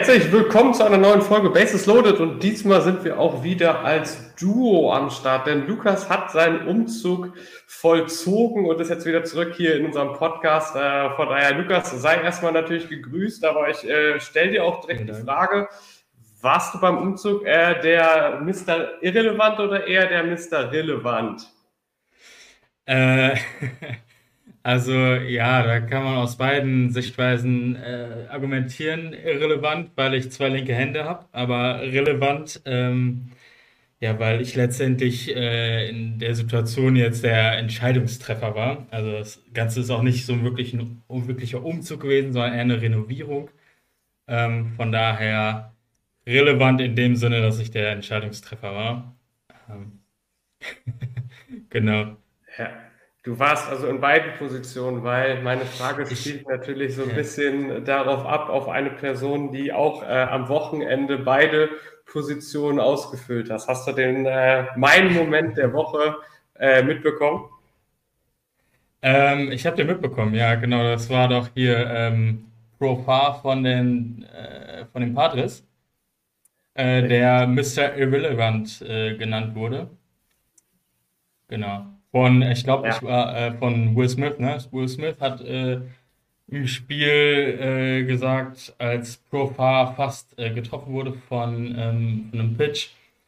Herzlich willkommen zu einer neuen Folge Bases Loaded und diesmal sind wir auch wieder als Duo am Start, denn Lukas hat seinen Umzug vollzogen und ist jetzt wieder zurück hier in unserem Podcast. Von daher, Lukas, sei erstmal natürlich gegrüßt, aber ich stelle dir auch direkt die Frage, warst du beim Umzug der Mr. Irrelevant oder eher der Mr. Relevant? Also ja, da kann man aus beiden Sichtweisen argumentieren. Irrelevant, weil ich zwei linke Hände habe, aber relevant, ja, weil ich letztendlich in der Situation jetzt der Entscheidungstreffer war. Also das Ganze ist auch nicht so wirklich ein wirklicher Umzug gewesen, sondern eher eine Renovierung. Von daher relevant in dem Sinne, dass ich der Entscheidungstreffer war. Ähm, genau. Ja, du warst also in beiden Positionen, weil meine Frage Ich, spielt natürlich so ein ja. bisschen darauf ab, auf eine Person, die auch am Wochenende beide Positionen ausgefüllt hast. Hast du den meinen Moment der Woche mitbekommen? Ich habe den mitbekommen, ja, genau. Das war doch hier Profar von den Padres, der Mr. Irrelevant genannt wurde. Genau. Ich glaube, Ja. von Will Smith, ne? Will Smith hat im Spiel gesagt, als Profar fast getroffen wurde von einem Pitch,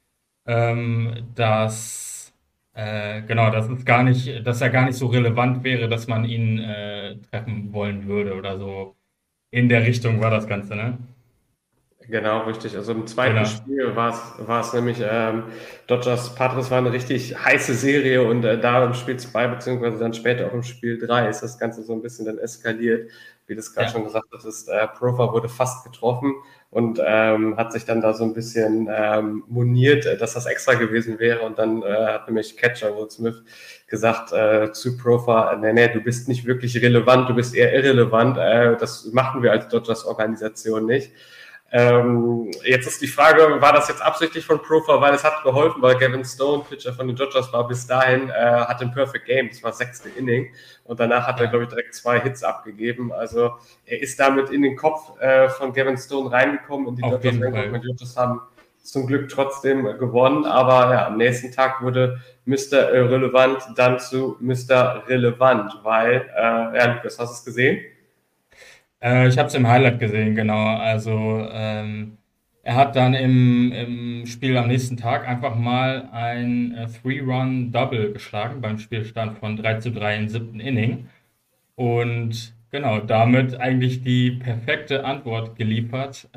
dass genau, dass er gar nicht so relevant wäre, dass man ihn treffen wollen würde oder so. In der Richtung war das Ganze, ne? Genau, richtig. Also im zweiten Genau. Spiel war es nämlich Dodgers Padres war eine richtig heiße Serie und da im Spiel 2 beziehungsweise dann später auch im Spiel 3 ist das Ganze so ein bisschen dann eskaliert. Wie du es gerade schon Ja, gesagt hast, Profar wurde fast getroffen und hat sich dann da so ein bisschen moniert, dass das extra gewesen wäre und dann hat nämlich Catcher Will Smith gesagt zu Profar, nee, du bist nicht wirklich relevant, du bist eher irrelevant, das machen wir als Dodgers Organisation nicht. Jetzt ist die Frage, war das jetzt absichtlich von Profar, weil es hat geholfen, weil Gavin Stone, Pitcher von den Dodgers, war bis dahin, hat ein Perfect Game, das war 6. Inning und danach hat er, ja, glaube ich, direkt 2 Hits abgegeben. Also er ist damit in den Kopf von Gavin Stone reingekommen, in die auf Dodgers jeden reingekommen. Fall. Die Dodgers haben zum Glück trotzdem gewonnen, aber ja, am nächsten Tag wurde Mr. Irrelevant dann zu Mr. Relevant, weil, ja, Lukas, hast du es gesehen? Ich habe es im Highlight gesehen, genau. Also er hat dann im Spiel am nächsten Tag einfach mal ein Three-Run-Double geschlagen beim Spielstand von 3:3 im siebten Inning. Und genau, damit eigentlich die perfekte Antwort geliefert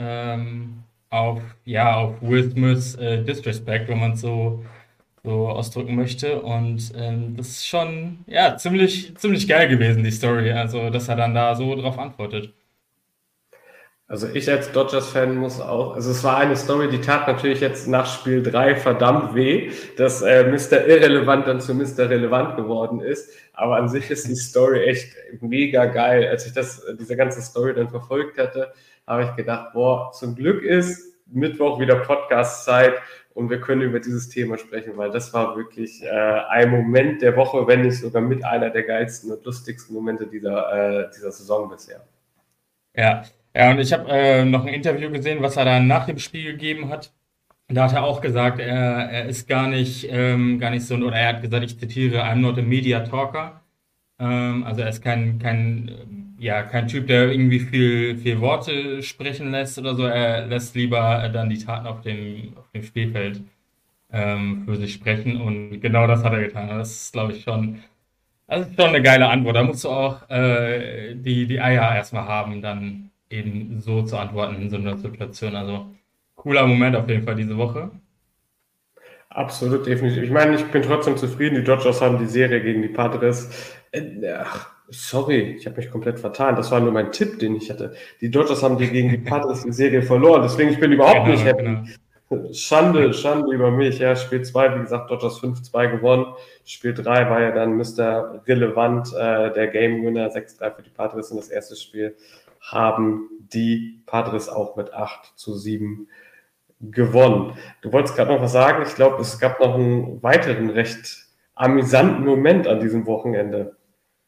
auf Will Smiths Disrespect, wenn man es so ausdrücken möchte. Und das ist schon ja ziemlich geil gewesen, die Story. Also, dass er dann da so drauf antwortet. Also ich als Dodgers-Fan muss auch, also es war eine Story, die tat natürlich jetzt nach Spiel 3 verdammt weh, dass Mr. Irrelevant dann zu Mr. Relevant geworden ist. Aber an sich ist die Story echt mega geil. Als ich diese ganze Story dann verfolgt hatte, habe ich gedacht, boah, zum Glück ist Mittwoch wieder Podcast-Zeit und wir können über dieses Thema sprechen, weil das war wirklich ein Moment der Woche, wenn nicht sogar mit einer der geilsten und lustigsten Momente dieser Saison bisher. Ja, ja, und ich habe noch ein Interview gesehen, was er dann nach dem Spiel gegeben hat. Da hat er auch gesagt, er ist gar nicht so, oder er hat gesagt, ich zitiere, I'm not a media talker. Also er ist kein Typ, der irgendwie viel Worte sprechen lässt oder so. Er lässt lieber dann die Taten auf dem Spielfeld für sich sprechen. Und genau das hat er getan. Das ist, glaube ich, schon eine geile Antwort. Da musst du auch die Eier erstmal haben, dann eben so zu antworten in so einer Situation. Also cooler Moment auf jeden Fall diese Woche. Absolut, definitiv. Ich meine, ich bin trotzdem zufrieden. Die Dodgers haben die Serie gegen die Padres. Ach, sorry, ich habe mich komplett vertan. Das war nur mein Tipp, den ich hatte. Die Dodgers haben die gegen die Padres die Serie verloren. Deswegen, ich bin überhaupt nicht Genau, happy. genau. Schande, Schande über mich. Ja, Spiel 2, wie gesagt, Dodgers 5-2 gewonnen. Spiel 3 war ja dann Mr. Relevant, der Game Winner, 6-3 für die Padres. Und das erste Spiel haben die Padres auch mit 8-7 gewonnen. Du wolltest gerade noch was sagen. Ich glaube, es gab noch einen weiteren recht amüsanten Moment an diesem Wochenende.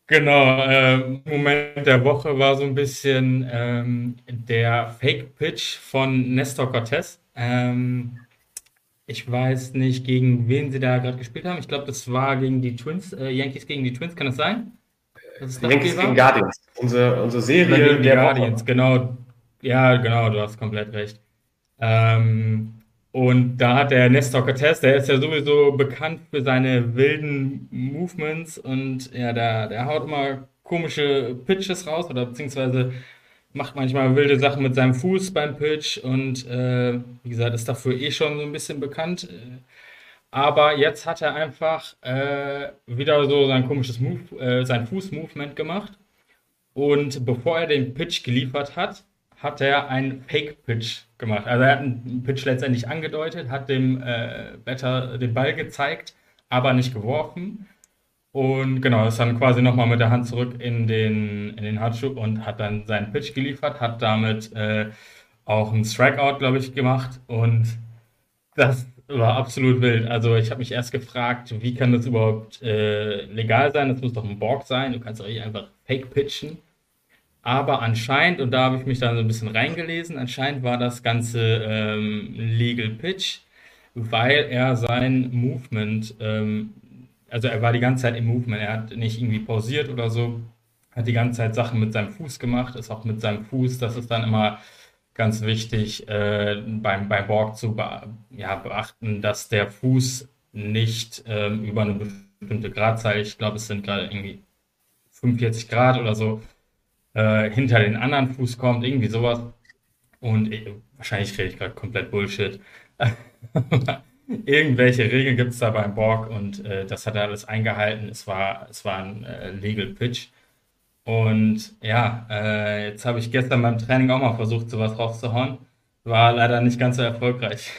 Genau, Moment der Woche war so ein bisschen der Fake-Pitch von Nestor Cortez. Ich weiß nicht, gegen wen sie da gerade gespielt haben. Ich glaube, das war gegen die Twins, Yankees gegen die Twins. Kann das sein, dass es das Spiel Yankees gegen war? Guardians. Unsere Oder Serie gegen die der Woche. Guardians, genau. Ja, genau, du hast komplett recht. Ähm, und da hat der Nestor Cortez, der ist ja sowieso bekannt für seine wilden Movements und ja, der haut immer komische Pitches raus oder beziehungsweise macht manchmal wilde Sachen mit seinem Fuß beim Pitch und wie gesagt, ist dafür eh schon so ein bisschen bekannt. Aber jetzt hat er einfach wieder so sein komisches sein Fußmovement gemacht und bevor er den Pitch geliefert hat, hat er einen Fake-Pitch gemacht. Also er hat einen Pitch letztendlich angedeutet, hat dem Batter den Ball gezeigt, aber nicht geworfen. Und genau, ist dann quasi nochmal mit der Hand zurück in den Handschuh und hat dann seinen Pitch geliefert, hat damit auch einen Strikeout, glaube ich, gemacht. Und das war absolut wild. Also ich habe mich erst gefragt, wie kann das überhaupt legal sein? Das muss doch ein Borg sein. Du kannst doch nicht einfach Fake pitchen. Aber anscheinend, und da habe ich mich dann so ein bisschen reingelesen, anscheinend war das Ganze Legal Pitch, weil er sein Movement, also er war die ganze Zeit im Movement, er hat nicht irgendwie pausiert oder so, hat die ganze Zeit Sachen mit seinem Fuß gemacht, ist auch mit seinem Fuß, das ist dann immer ganz wichtig beim Walk ja, beachten, dass der Fuß nicht über eine bestimmte Gradzahl, ich glaube es sind gerade irgendwie 45 Grad oder so, hinter den anderen Fuß kommt, irgendwie sowas. Und wahrscheinlich rede ich gerade komplett Bullshit. Irgendwelche Regeln gibt es da beim Borg und das hat er alles eingehalten. Es war ein Legal Pitch. Und ja, jetzt habe ich gestern beim Training auch mal versucht, sowas rauszuhauen. War leider nicht ganz so erfolgreich.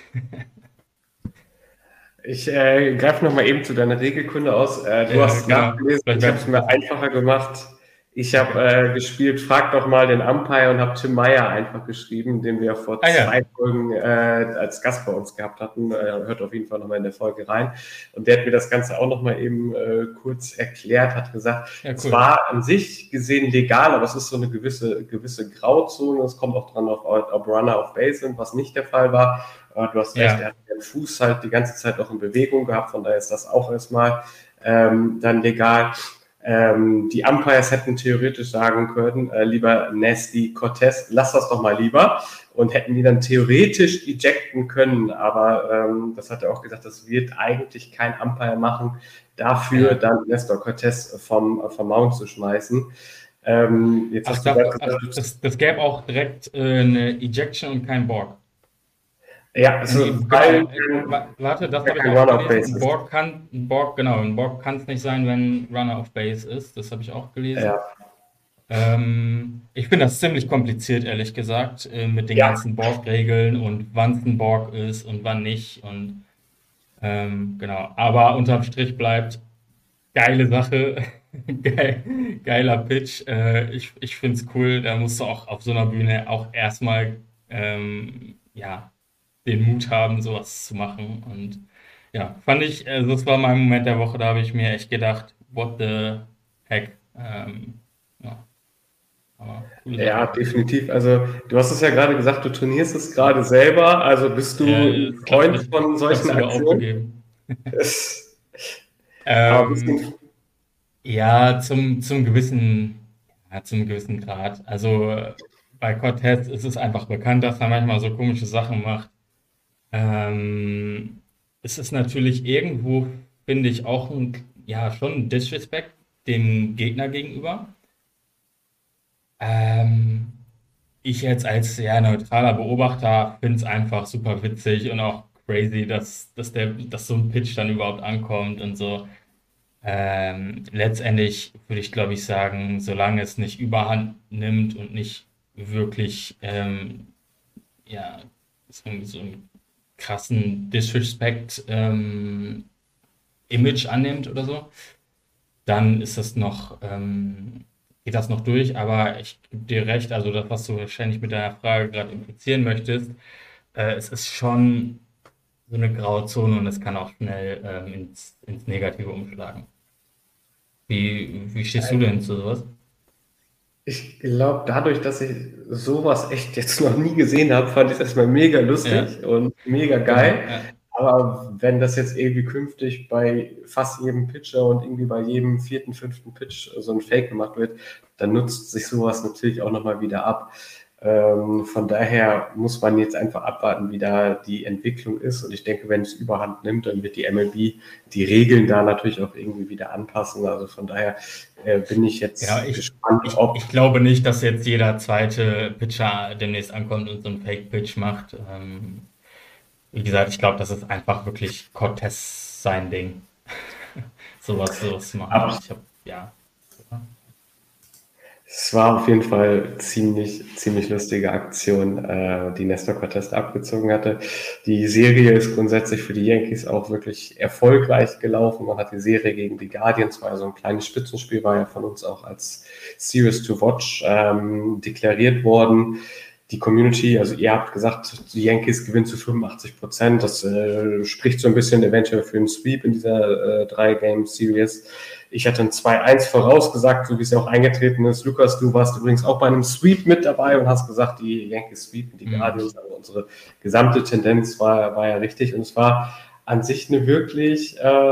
Ich greife noch mal eben zu deiner Regelkunde aus. Du Ja, hast es genau. nachgelesen, Vielleicht ich habe es wäre mir einfacher gemacht. Ich habe okay. gespielt, frag doch mal den Umpire und habe Tim Meyer einfach geschrieben, den wir vor Ah ja, 2 Folgen als Gast bei uns gehabt hatten. Hört auf jeden Fall noch mal in der Folge rein. Und der hat mir das Ganze auch noch mal eben kurz erklärt, hat gesagt, ja, es cool. war an sich gesehen legal, aber es ist so eine gewisse Grauzone. Es kommt auch dran, ob Runner auf Base sind, was nicht der Fall war. Aber du hast recht, er Ja. hat den Fuß halt die ganze Zeit auch in Bewegung gehabt, von daher ist das auch erstmal dann legal. Die Umpires hätten theoretisch sagen können, lieber Nasty Cortez, lass das doch mal lieber und hätten die dann theoretisch ejecten können, aber das hat er auch gesagt, das wird eigentlich kein Umpire machen, dafür Ja. dann Nestor Cortez vom Mount zu schmeißen. Jetzt Ach, hast du gerade ach gesagt, das gäbe auch direkt eine Ejection und kein Borg. ja, Nee, also, weil genau. Warte, das ja habe ich kein auch Run auf gelesen. Base ist. Ein Borg kann es nicht sein, wenn Runner auf Base ist. Das habe ich auch gelesen. Ja, Ich finde das ziemlich kompliziert, ehrlich gesagt, mit den ja, ganzen Borg-Regeln und wann es ein Borg ist und wann nicht. Und genau. Aber unterm Strich bleibt geile Sache, geiler Pitch. Ich finde es cool. Da musst du auch auf so einer Bühne auch erstmal ja, den Mut haben, sowas zu machen. Und ja, fand ich, also das war mein Moment der Woche, da habe ich mir echt gedacht, what the heck. Ja, aber coole ja, Sache. definitiv. Also, du hast es ja gerade gesagt, du trainierst es gerade selber. Also bist du ein Ich glaube, Freund von ich habe solchen sogar Aktionen? aufgegeben. Aber bist Ähm, du, ja, zum gewissen Grad. Also bei Cortez ist es einfach bekannt, dass er manchmal so komische Sachen macht. Ähm, Es ist natürlich irgendwo, finde ich, auch ja, schon ein Disrespect dem Gegner gegenüber. Ähm, Ich jetzt als ja, neutraler Beobachter finde es einfach super witzig und auch crazy, dass so ein Pitch dann überhaupt ankommt und so. Letztendlich würde ich, glaube ich, sagen, solange es nicht überhand nimmt und nicht wirklich ja, so einen krassen Disrespect Image annimmt oder so, dann ist das noch, geht das noch durch, aber ich gebe dir recht, also das, was du wahrscheinlich mit deiner Frage gerade implizieren möchtest, es ist schon so eine Grauzone und es kann auch schnell ins Negative umschlagen. Wie stehst du denn zu sowas? Ich glaube, dadurch, dass ich sowas echt jetzt noch nie gesehen habe, fand ich es erstmal mega Ja, lustig und mega genau, geil. ja. Aber wenn das jetzt irgendwie künftig bei fast jedem Pitcher und irgendwie bei jedem vierten, fünften Pitch so ein Fake gemacht wird, dann nutzt sich sowas natürlich auch nochmal wieder ab. Von daher muss man jetzt einfach abwarten, wie da die Entwicklung ist. Und ich denke, wenn es Überhand nimmt, dann wird die MLB die Regeln da natürlich auch irgendwie wieder anpassen. Also von daher bin ich Genau, jetzt gespannt, ich ob glaube nicht, dass jetzt jeder zweite Pitcher demnächst ankommt und so einen Fake-Pitch macht. Wie gesagt, ich glaube, das ist einfach wirklich Cortez sein Ding, sowas zu machen. ab. Ich habe, ja. Es war auf jeden Fall ziemlich lustige Aktion, die Nestor Cortes abgezogen hatte. Die Serie ist grundsätzlich für die Yankees auch wirklich erfolgreich gelaufen. Man hat die Serie gegen die Guardians, war ja so ein kleines Spitzenspiel, war ja von uns auch als Series to Watch deklariert worden. Die Community, also ihr habt gesagt, die Yankees gewinnen zu 85%. Das spricht so ein bisschen eventuell für einen Sweep in dieser 3-Game-Series. Ich hatte ein 2-1 vorausgesagt, so wie es ja auch eingetreten ist. Lukas, du warst übrigens auch bei einem Sweep mit dabei und hast gesagt, die Yankees sweepen die Mhm. Guardians. Also unsere gesamte Tendenz war ja richtig. Und es war an sich eine wirklich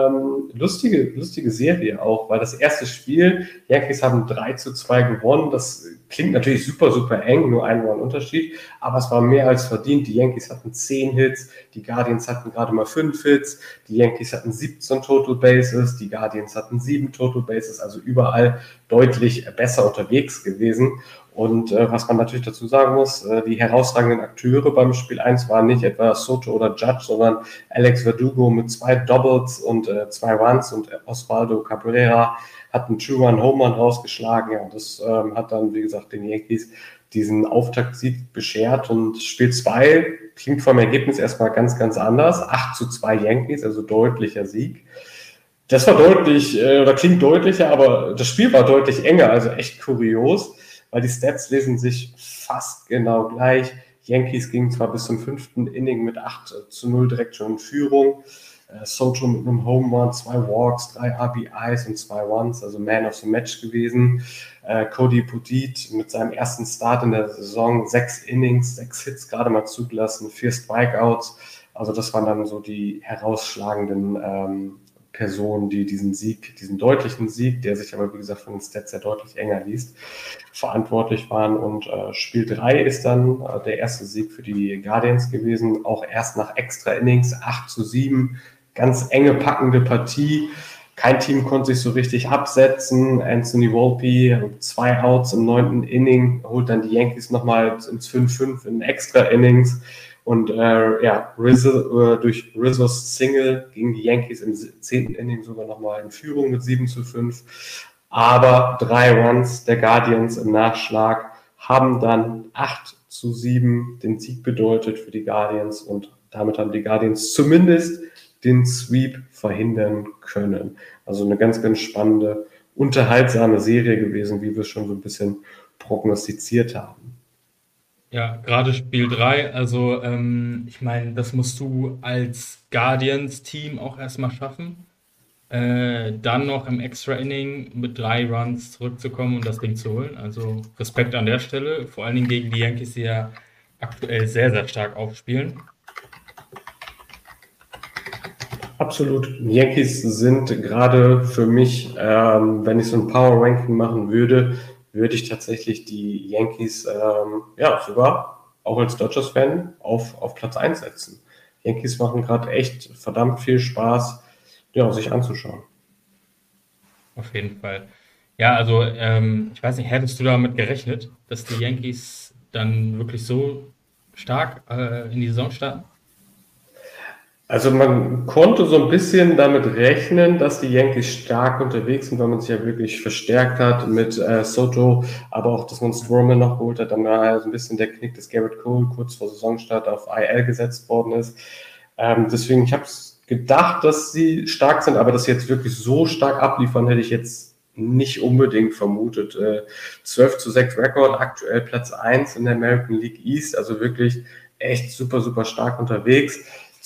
lustige Serie auch, weil das erste Spiel, Yankees haben 3-2 gewonnen. Das klingt natürlich super eng, nur ein Unterschied, aber es war mehr als verdient. Die Yankees hatten 10 Hits, die Guardians hatten gerade mal 5 Hits, die Yankees hatten 17 Total Bases, die Guardians hatten 7 Total Bases, also überall deutlich besser unterwegs gewesen. Und was man natürlich dazu sagen muss, die herausragenden Akteure beim Spiel 1 waren nicht etwa Soto oder Judge, sondern Alex Verdugo mit 2 Doubles und 2 Runs und Osvaldo Cabrera hat einen Two-Run-Home-Run rausgeschlagen. Ja, und das hat dann, wie gesagt, den Yankees diesen Auftaktsieg beschert. Und Spiel 2 klingt vom Ergebnis erstmal ganz anders. 8-2 Yankees, also deutlicher Sieg. Das war deutlich, oder klingt deutlicher, aber das Spiel war deutlich enger, also echt kurios, weil die Stats lesen sich fast genau gleich. Yankees gingen zwar bis zum 5. Inning mit 8-0 direkt schon in Führung. Soto mit einem Home Run, 2 Walks, 3 RBIs und 2 Runs, also Man of the Match gewesen. Cody Putit mit seinem ersten Start in der Saison, 6 Innings, 6 Hits gerade mal zugelassen, 4 Strikeouts. Also das waren dann so die herausschlagenden Personen, die diesen deutlichen Sieg, der sich aber wie gesagt von den Stats sehr deutlich enger liest, verantwortlich waren. Und Spiel 3 ist dann der erste Sieg für die Guardians gewesen, auch erst nach extra Innings, 8-7, ganz enge, packende Partie. Kein Team konnte sich so richtig absetzen. Anthony Volpe, 2 Outs im 9. Inning, holt dann die Yankees nochmal ins 5-5 in extra Innings. Und ja, durch Rizzos Single gingen die Yankees im 10. Inning sogar nochmal in Führung mit 7-5. Aber 3 Runs der Guardians im Nachschlag haben dann 8-7 den Sieg bedeutet für die Guardians. Und damit haben die Guardians zumindest den Sweep verhindern können. Also eine ganz spannende, unterhaltsame Serie gewesen, wie wir es schon so ein bisschen prognostiziert haben. Ja, gerade Spiel 3. Also ich meine, das musst du als Guardians-Team auch erstmal schaffen. Dann noch im Extra-Inning mit 3 Runs zurückzukommen und das Ding zu holen. Also Respekt an der Stelle, vor allen Dingen gegen die Yankees, die ja aktuell sehr stark aufspielen. Absolut. Die Yankees sind gerade für mich, wenn ich so ein Power Ranking machen würde, würde ich tatsächlich die Yankees ja sogar auch als Dodgers-Fan auf Platz 1 setzen. Yankees machen gerade echt verdammt viel Spaß, ja, sich anzuschauen. Auf jeden Fall. Ja, also ich weiß nicht, hättest du damit gerechnet, dass die Yankees dann wirklich so stark in die Saison starten? Also man konnte so ein bisschen damit rechnen, dass die Yankees stark unterwegs sind, weil man sich ja wirklich verstärkt hat mit Soto, aber auch, dass man Stroman noch geholt hat. Dann war ja so ein bisschen der Knick, dass Garrett Cole kurz vor Saisonstart auf IL gesetzt worden ist. Deswegen, ich habe gedacht, dass sie stark sind, aber dass sie jetzt wirklich so stark abliefern, hätte ich jetzt nicht unbedingt vermutet. 12-6 Rekord, aktuell Platz 1 in der American League East, also wirklich echt super stark unterwegs.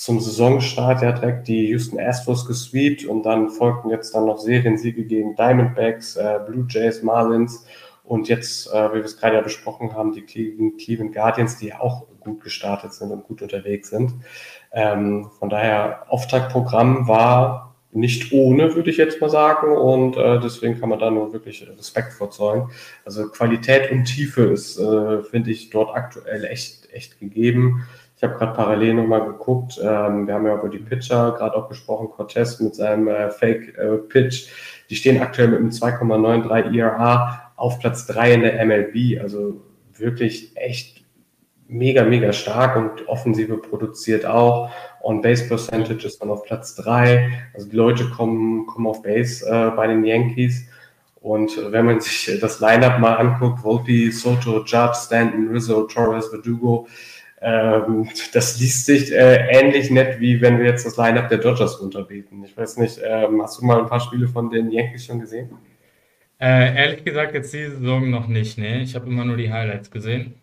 zum Saisonstart ja direkt die Houston Astros gesweept und dann folgten jetzt dann noch Seriensiege gegen Diamondbacks, Blue Jays, Marlins und jetzt, wie wir es gerade ja besprochen haben, die Cleveland Guardians, die auch gut gestartet sind und gut unterwegs sind. Von daher, Auftaktprogramm war nicht ohne, würde ich jetzt mal sagen, und deswegen kann man da nur wirklich Respekt vorzeugen. Also Qualität und Tiefe ist, finde ich, dort aktuell echt gegeben. Ich habe gerade parallel nochmal geguckt, wir haben ja über die Pitcher gerade auch gesprochen, Cortez mit seinem Fake-Pitch, die stehen aktuell mit einem 2,93 ERA auf Platz 3 in der MLB, also wirklich echt mega stark und Offensive produziert auch. On-Base Percentage ist dann auf Platz 3. Also die Leute kommen auf Base bei den Yankees. Und wenn man sich das Lineup mal anguckt, Volpe, Soto, Judge, Stanton, Rizzo, Torres, Verdugo, das liest sich ähnlich nett, wie wenn wir jetzt das Lineup der Dodgers runterbeten. Ich weiß nicht, hast du mal ein paar Spiele von den Yankees schon gesehen? Ehrlich gesagt, jetzt die Saison noch nicht, ne? Ich habe immer nur die Highlights gesehen.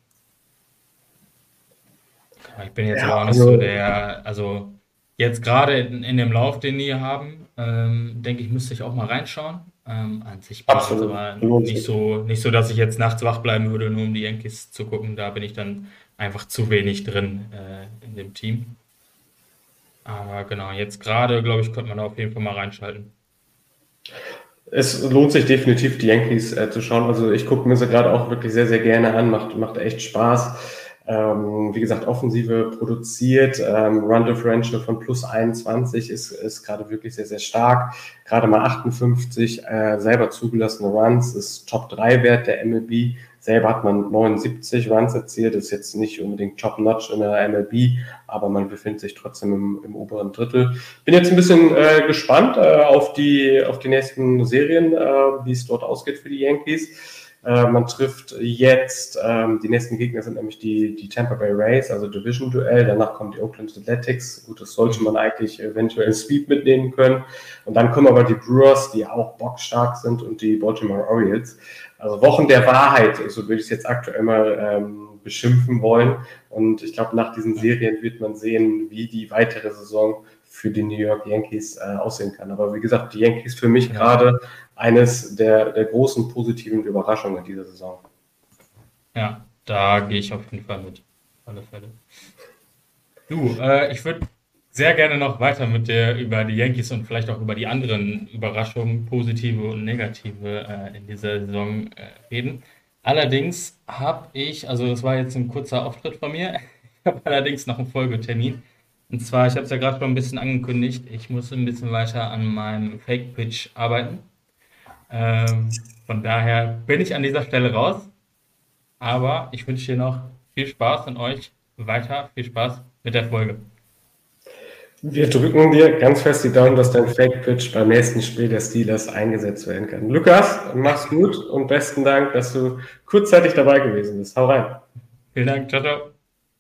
Ich bin jetzt aber Ja, auch nicht so also also jetzt gerade in dem Lauf, den die haben, denke ich, müsste ich auch mal reinschauen. An sich bin ich jetzt absolut. aber Lohnt sich. nicht so, dass ich jetzt nachts wach bleiben würde, nur um die Yankees zu gucken. Da bin ich dann einfach zu wenig drin in dem Team. Aber genau, jetzt gerade, glaube ich, könnte man da auf jeden Fall mal reinschalten. Es lohnt sich definitiv, die Yankees zu schauen. Also ich gucke mir sie gerade auch wirklich sehr gerne an, macht echt Spaß. Wie gesagt, Offensive produziert, Run Differential von plus 21 ist gerade wirklich sehr stark. Gerade mal 58 selber zugelassene Runs ist Top 3 Wert der MLB. Selber hat man 79 Runs erzielt, ist jetzt nicht unbedingt Top-Notch in der MLB, aber man befindet sich trotzdem im oberen Drittel. Bin jetzt ein bisschen gespannt auf die nächsten Serien, wie es dort ausgeht für die Yankees. Man trifft jetzt, die nächsten Gegner sind nämlich die Tampa Bay Rays, also Division-Duell. Danach kommen die Oakland Athletics. Gut, das sollte man eigentlich eventuell Sweep mitnehmen können. Und dann kommen aber die Brewers, die auch bockstark sind, und die Baltimore Orioles. Also Wochen der Wahrheit, so würde ich es jetzt aktuell mal beschimpfen wollen. Und ich glaube, nach diesen Serien wird man sehen, wie die weitere Saison für die New York Yankees aussehen kann. Aber wie gesagt, die Yankees für mich gerade eines der großen positiven Überraschungen dieser Saison. Ja, da gehe ich auf jeden Fall mit. Auf alle Fälle. Du, ich würde sehr gerne noch weiter mit dir über die Yankees und vielleicht auch über die anderen Überraschungen, positive und negative, in dieser Saison reden. Allerdings habe ich, also das war jetzt ein kurzer Auftritt von mir, ich habe allerdings noch einen Folgetermin. Und zwar, ich habe es ja gerade schon ein bisschen angekündigt, ich muss ein bisschen weiter an meinem Fake-Pitch arbeiten. Von daher bin ich an dieser Stelle raus, aber ich wünsche dir noch viel Spaß und euch weiter viel Spaß mit der Folge. Wir drücken dir ganz fest die Daumen, dass dein Fake-Pitch beim nächsten Spiel der Steelers eingesetzt werden kann. Lukas, mach's gut und besten Dank, dass du kurzzeitig dabei gewesen bist. Hau rein. Vielen Dank, ciao, ciao.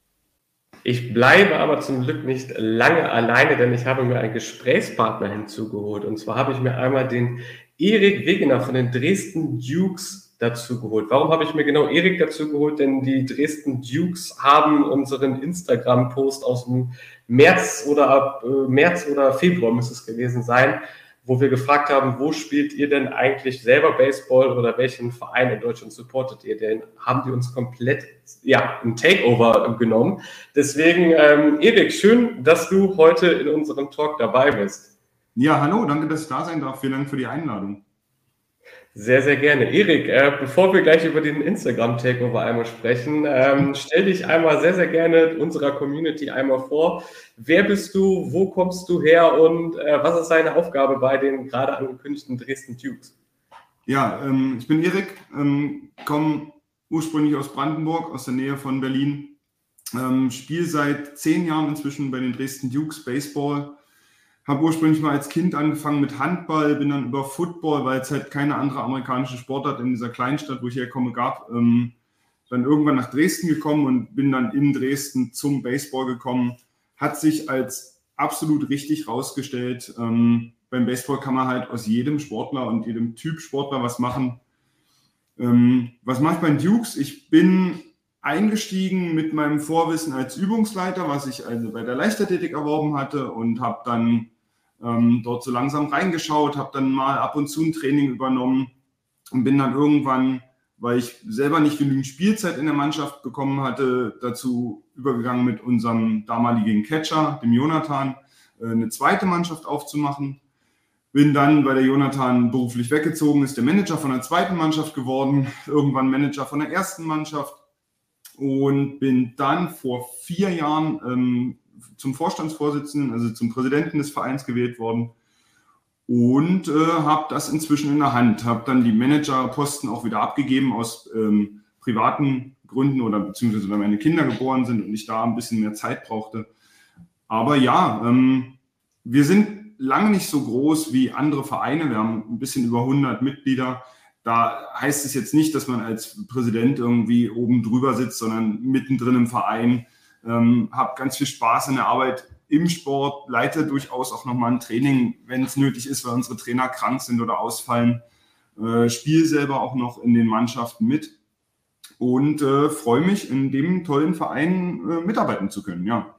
Ich bleibe aber zum Glück nicht lange alleine, denn ich habe mir einen Gesprächspartner hinzugeholt. Und zwar habe ich mir einmal den Erik Wegener von den Dresden Dukes dazu geholt. Warum habe ich mir genau Erik dazu geholt? Denn die Dresden Dukes haben unseren Instagram-Post aus dem März oder Februar müsste es gewesen sein, wo wir gefragt haben, wo spielt ihr denn eigentlich selber Baseball oder welchen Verein in Deutschland supportet ihr denn? Haben die uns komplett, ein Takeover genommen. Deswegen, Erik, schön, dass du heute in unserem Talk dabei bist. Ja, hallo, danke, dass ich da sein darf. Vielen Dank für die Einladung. Sehr gerne. Erik, bevor wir gleich über den Instagram-Takeover einmal sprechen, stell dich einmal sehr gerne unserer Community einmal vor. Wer bist du, wo kommst du her und was ist deine Aufgabe bei den gerade angekündigten Dresden Dukes? Ja, ich bin Erik, komme ursprünglich aus Brandenburg, aus der Nähe von Berlin, spiele seit 10 Jahren inzwischen bei den Dresden Dukes Baseball. Habe ursprünglich mal als Kind angefangen mit Handball, bin dann über Football, weil es halt keine andere amerikanische Sportart in dieser Kleinstadt, wo ich herkomme, gab, dann irgendwann nach Dresden gekommen und bin dann in Dresden zum Baseball gekommen. Hat sich als absolut richtig rausgestellt. Beim Baseball kann man halt aus jedem Sportler und jedem Typ Sportler was machen. Was mache ich bei den Dukes? Ich bin eingestiegen mit meinem Vorwissen als Übungsleiter, was ich also bei der Leichtathletik erworben hatte, und habe dann dort so langsam reingeschaut, habe dann mal ab und zu ein Training übernommen und bin dann irgendwann, weil ich selber nicht genügend Spielzeit in der Mannschaft bekommen hatte, dazu übergegangen, mit unserem damaligen Catcher, dem Jonathan, eine zweite Mannschaft aufzumachen. Bin dann, weil der Jonathan beruflich weggezogen ist, der Manager von der zweiten Mannschaft geworden, irgendwann Manager von der ersten Mannschaft und bin dann vor 4 Jahren zum Vorstandsvorsitzenden, also zum Präsidenten des Vereins gewählt worden und habe das inzwischen in der Hand, habe dann die Managerposten auch wieder abgegeben aus privaten Gründen oder beziehungsweise weil meine Kinder geboren sind und ich da ein bisschen mehr Zeit brauchte. Aber ja, wir sind lange nicht so groß wie andere Vereine. Wir haben ein bisschen über 100 Mitglieder. Da heißt es jetzt nicht, dass man als Präsident irgendwie oben drüber sitzt, sondern mittendrin im Verein. Habe ganz viel Spaß in der Arbeit im Sport, leite durchaus auch nochmal ein Training, wenn es nötig ist, weil unsere Trainer krank sind oder ausfallen. Spiele selber auch noch in den Mannschaften mit und freue mich, in dem tollen Verein mitarbeiten zu können, ja.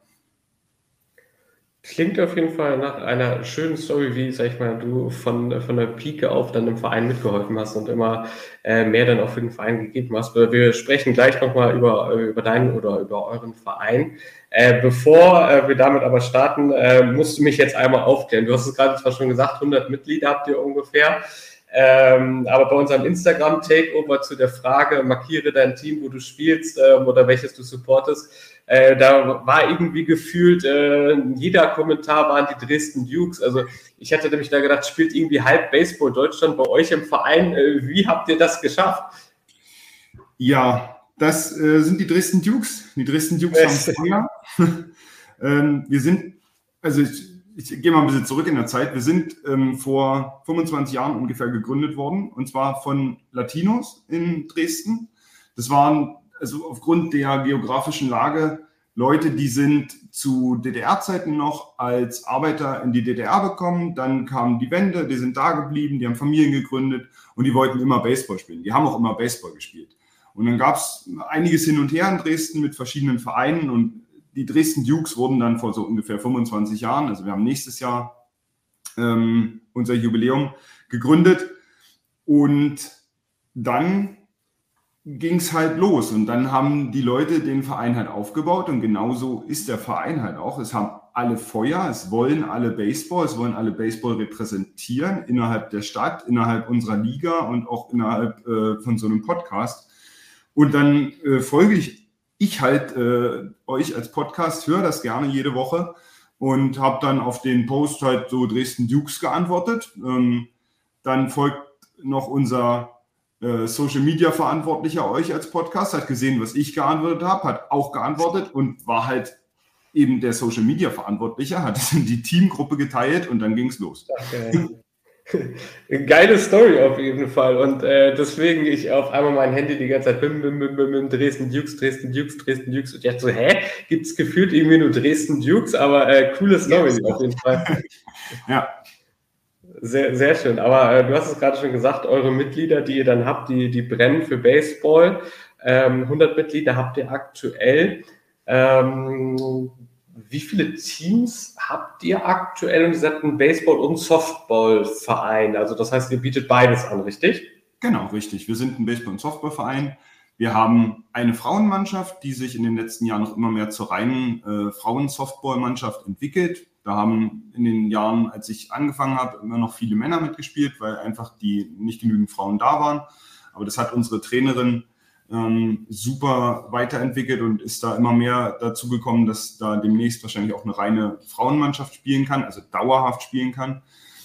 Klingt auf jeden Fall nach einer schönen Story, wie, sag ich mal, du von der Pike auf dann im Verein mitgeholfen hast und immer mehr dann auch für den Verein gegeben hast. Wir sprechen gleich nochmal über deinen oder über euren Verein. Bevor wir damit aber starten, musst du mich jetzt einmal aufklären. Du hast es gerade zwar schon gesagt, 100 Mitglieder habt ihr ungefähr. Aber bei unserem Instagram-Takeover zu der Frage, markiere dein Team, wo du spielst oder welches du supportest, da war irgendwie gefühlt, jeder Kommentar waren die Dresden Dukes. Also ich hatte nämlich da gedacht, spielt irgendwie halb Baseball Deutschland bei euch im Verein. Wie habt ihr das geschafft? Ja, das sind die Dresden Dukes. Die Dresden Dukes haben Feuer. Wir sind, also ich gehe mal ein bisschen zurück in der Zeit. Wir sind vor 25 Jahren ungefähr gegründet worden, und zwar von Latinos in Dresden. Das waren also aufgrund der geografischen Lage Leute, die sind zu DDR-Zeiten noch als Arbeiter in die DDR gekommen. Dann kam die Wende, die sind da geblieben, die haben Familien gegründet und die wollten immer Baseball spielen. Die haben auch immer Baseball gespielt. Und dann gab es einiges hin und her in Dresden mit verschiedenen Vereinen, und die Dresden Dukes wurden dann vor so ungefähr 25 Jahren, also wir haben nächstes Jahr unser Jubiläum, gegründet, und dann ging es halt los und dann haben die Leute den Verein halt aufgebaut, und genauso ist der Verein halt auch. Es haben alle Feuer, es wollen alle Baseball repräsentieren innerhalb der Stadt, innerhalb unserer Liga und auch innerhalb von so einem Podcast. Und dann folge ich halt euch als Podcast, höre das gerne jede Woche und habe dann auf den Post halt so Dresden Dukes geantwortet. Dann folgt noch unser Social Media Verantwortlicher euch als Podcast, hat gesehen, was ich geantwortet habe, hat auch geantwortet und war halt eben der Social Media Verantwortliche, hat es in die Teamgruppe geteilt und dann ging es los. Okay. Geile Story auf jeden Fall, und deswegen ich auf einmal mein Handy die ganze Zeit Dresden Dukes und jetzt so, gibt's gefühlt irgendwie nur Dresden Dukes, aber coole Story auf jeden Fall. Ja. Sehr, sehr schön. Aber du hast es gerade schon gesagt, eure Mitglieder, die ihr dann habt, die brennen für Baseball. 100 Mitglieder habt ihr aktuell. Wie viele Teams habt ihr aktuell? Und ihr seid ein Baseball- und Softball-Verein. Also das heißt, ihr bietet beides an, richtig? Genau, richtig. Wir sind ein Baseball- und Softball-Verein. Wir haben eine Frauenmannschaft, die sich in den letzten Jahren noch immer mehr zur reinen Frauen-Softball-Mannschaft entwickelt. Da haben in den Jahren, als ich angefangen habe, immer noch viele Männer mitgespielt, weil einfach die nicht genügend Frauen da waren. Aber das hat unsere Trainerin super weiterentwickelt und ist da immer mehr dazu gekommen, dass da demnächst wahrscheinlich auch eine reine Frauenmannschaft spielen kann, also dauerhaft spielen kann.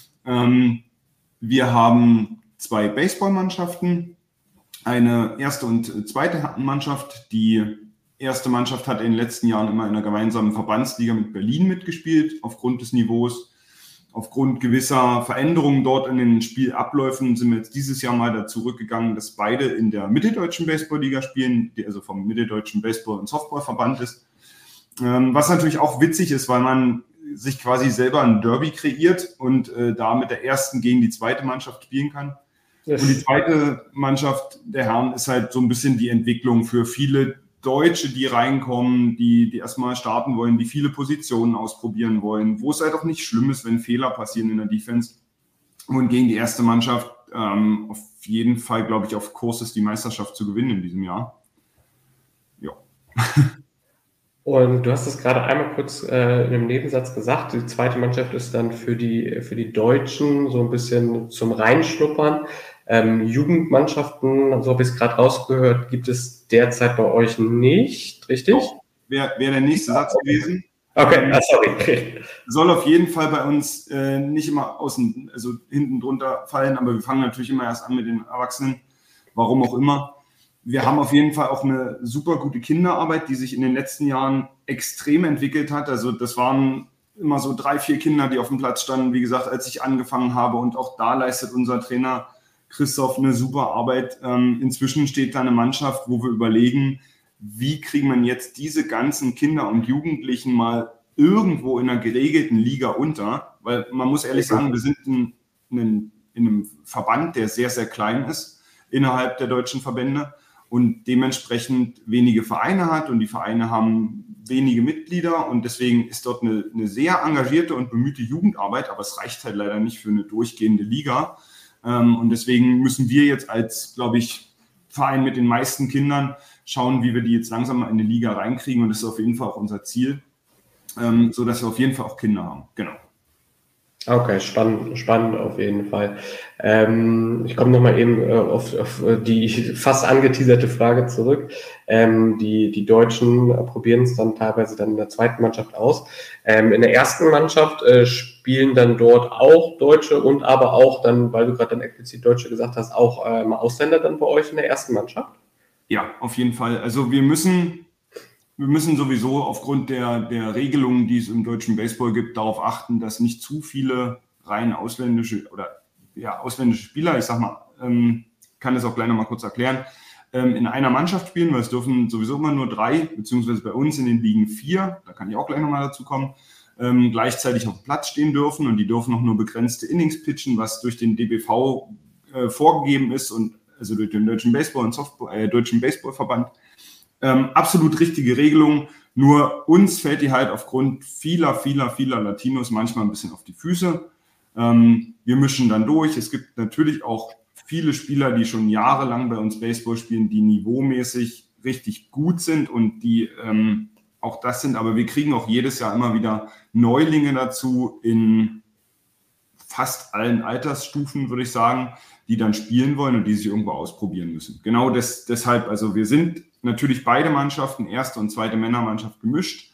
Wir haben 2 Baseballmannschaften, eine erste und zweite Mannschaft. Die erste Mannschaft hat in den letzten Jahren immer in einer gemeinsamen Verbandsliga mit Berlin mitgespielt, aufgrund des Niveaus. Aufgrund gewisser Veränderungen dort in den Spielabläufen sind wir jetzt dieses Jahr mal dazu zurückgegangen, dass beide in der Mitteldeutschen Baseballliga spielen, die also vom Mitteldeutschen Baseball- und Softballverband ist. Was natürlich auch witzig ist, weil man sich quasi selber ein Derby kreiert und da mit der ersten gegen die zweite Mannschaft spielen kann. Yes. Und die zweite Mannschaft der Herren ist halt so ein bisschen die Entwicklung für viele Deutsche, die reinkommen, die erstmal starten wollen, die viele Positionen ausprobieren wollen, wo es halt auch nicht schlimm ist, wenn Fehler passieren in der Defense. Und gegen die erste Mannschaft auf jeden Fall, glaube ich, auf Kurs ist, die Meisterschaft zu gewinnen in diesem Jahr. Ja. Und du hast es gerade einmal kurz in einem Nebensatz gesagt, die zweite Mannschaft ist dann für die Deutschen so ein bisschen zum Reinschnuppern. Jugendmannschaften, so habe ich es gerade rausgehört, gibt es derzeit bei euch nicht, richtig? Doch, wäre der nächste Satz gewesen. Okay, sorry. Soll auf jeden Fall bei uns nicht immer hinten drunter fallen, aber wir fangen natürlich immer erst an mit den Erwachsenen, warum auch immer. Wir haben auf jeden Fall auch eine super gute Kinderarbeit, die sich in den letzten Jahren extrem entwickelt hat. Also das waren immer so 3, 4 Kinder, die auf dem Platz standen, wie gesagt, als ich angefangen habe. Und auch da leistet unser Trainer Christoph eine super Arbeit. Inzwischen steht da eine Mannschaft, wo wir überlegen, wie kriegen wir jetzt diese ganzen Kinder und Jugendlichen mal irgendwo in einer geregelten Liga unter. Weil man muss ehrlich sagen, wir sind in einem Verband, der sehr, sehr klein ist innerhalb der deutschen Verbände und dementsprechend wenige Vereine hat und die Vereine haben wenige Mitglieder und deswegen ist dort eine sehr engagierte und bemühte Jugendarbeit, aber es reicht halt leider nicht für eine durchgehende Liga und deswegen müssen wir jetzt als, glaube ich, Verein mit den meisten Kindern schauen, wie wir die jetzt langsam mal in die Liga reinkriegen und das ist auf jeden Fall auch unser Ziel, sodass wir auf jeden Fall auch Kinder haben, genau. Okay, spannend auf jeden Fall. Ich komme nochmal eben auf die fast angeteaserte Frage zurück. Die Deutschen probieren es dann teilweise dann in der zweiten Mannschaft aus. In der ersten Mannschaft spielen dann dort auch Deutsche und aber auch dann, weil du gerade dann explizit Deutsche gesagt hast, auch Ausländer dann bei euch in der ersten Mannschaft? Ja, auf jeden Fall. Also wir müssen sowieso aufgrund der Regelungen, die es im deutschen Baseball gibt, darauf achten, dass nicht zu viele rein ausländische Spieler, ich sag mal, kann das auch gleich nochmal kurz erklären, in einer Mannschaft spielen, weil es dürfen sowieso immer nur 3, beziehungsweise bei uns in den Ligen 4, da kann ich auch gleich nochmal dazu kommen, gleichzeitig auf dem Platz stehen dürfen und die dürfen auch nur begrenzte Innings pitchen, was durch den DBV vorgegeben ist und also durch den Deutschen Baseball- und Deutschen Baseballverband. Absolut richtige Regelung, nur uns fällt die halt aufgrund vieler Latinos manchmal ein bisschen auf die Füße. Wir mischen dann durch. Es gibt natürlich auch viele Spieler, die schon jahrelang bei uns Baseball spielen, die niveaumäßig richtig gut sind und die auch das sind, aber wir kriegen auch jedes Jahr immer wieder Neulinge dazu in fast allen Altersstufen, würde ich sagen, die dann spielen wollen und die sich irgendwo ausprobieren müssen. Genau deshalb, also wir sind natürlich beide Mannschaften, erste und zweite Männermannschaft gemischt,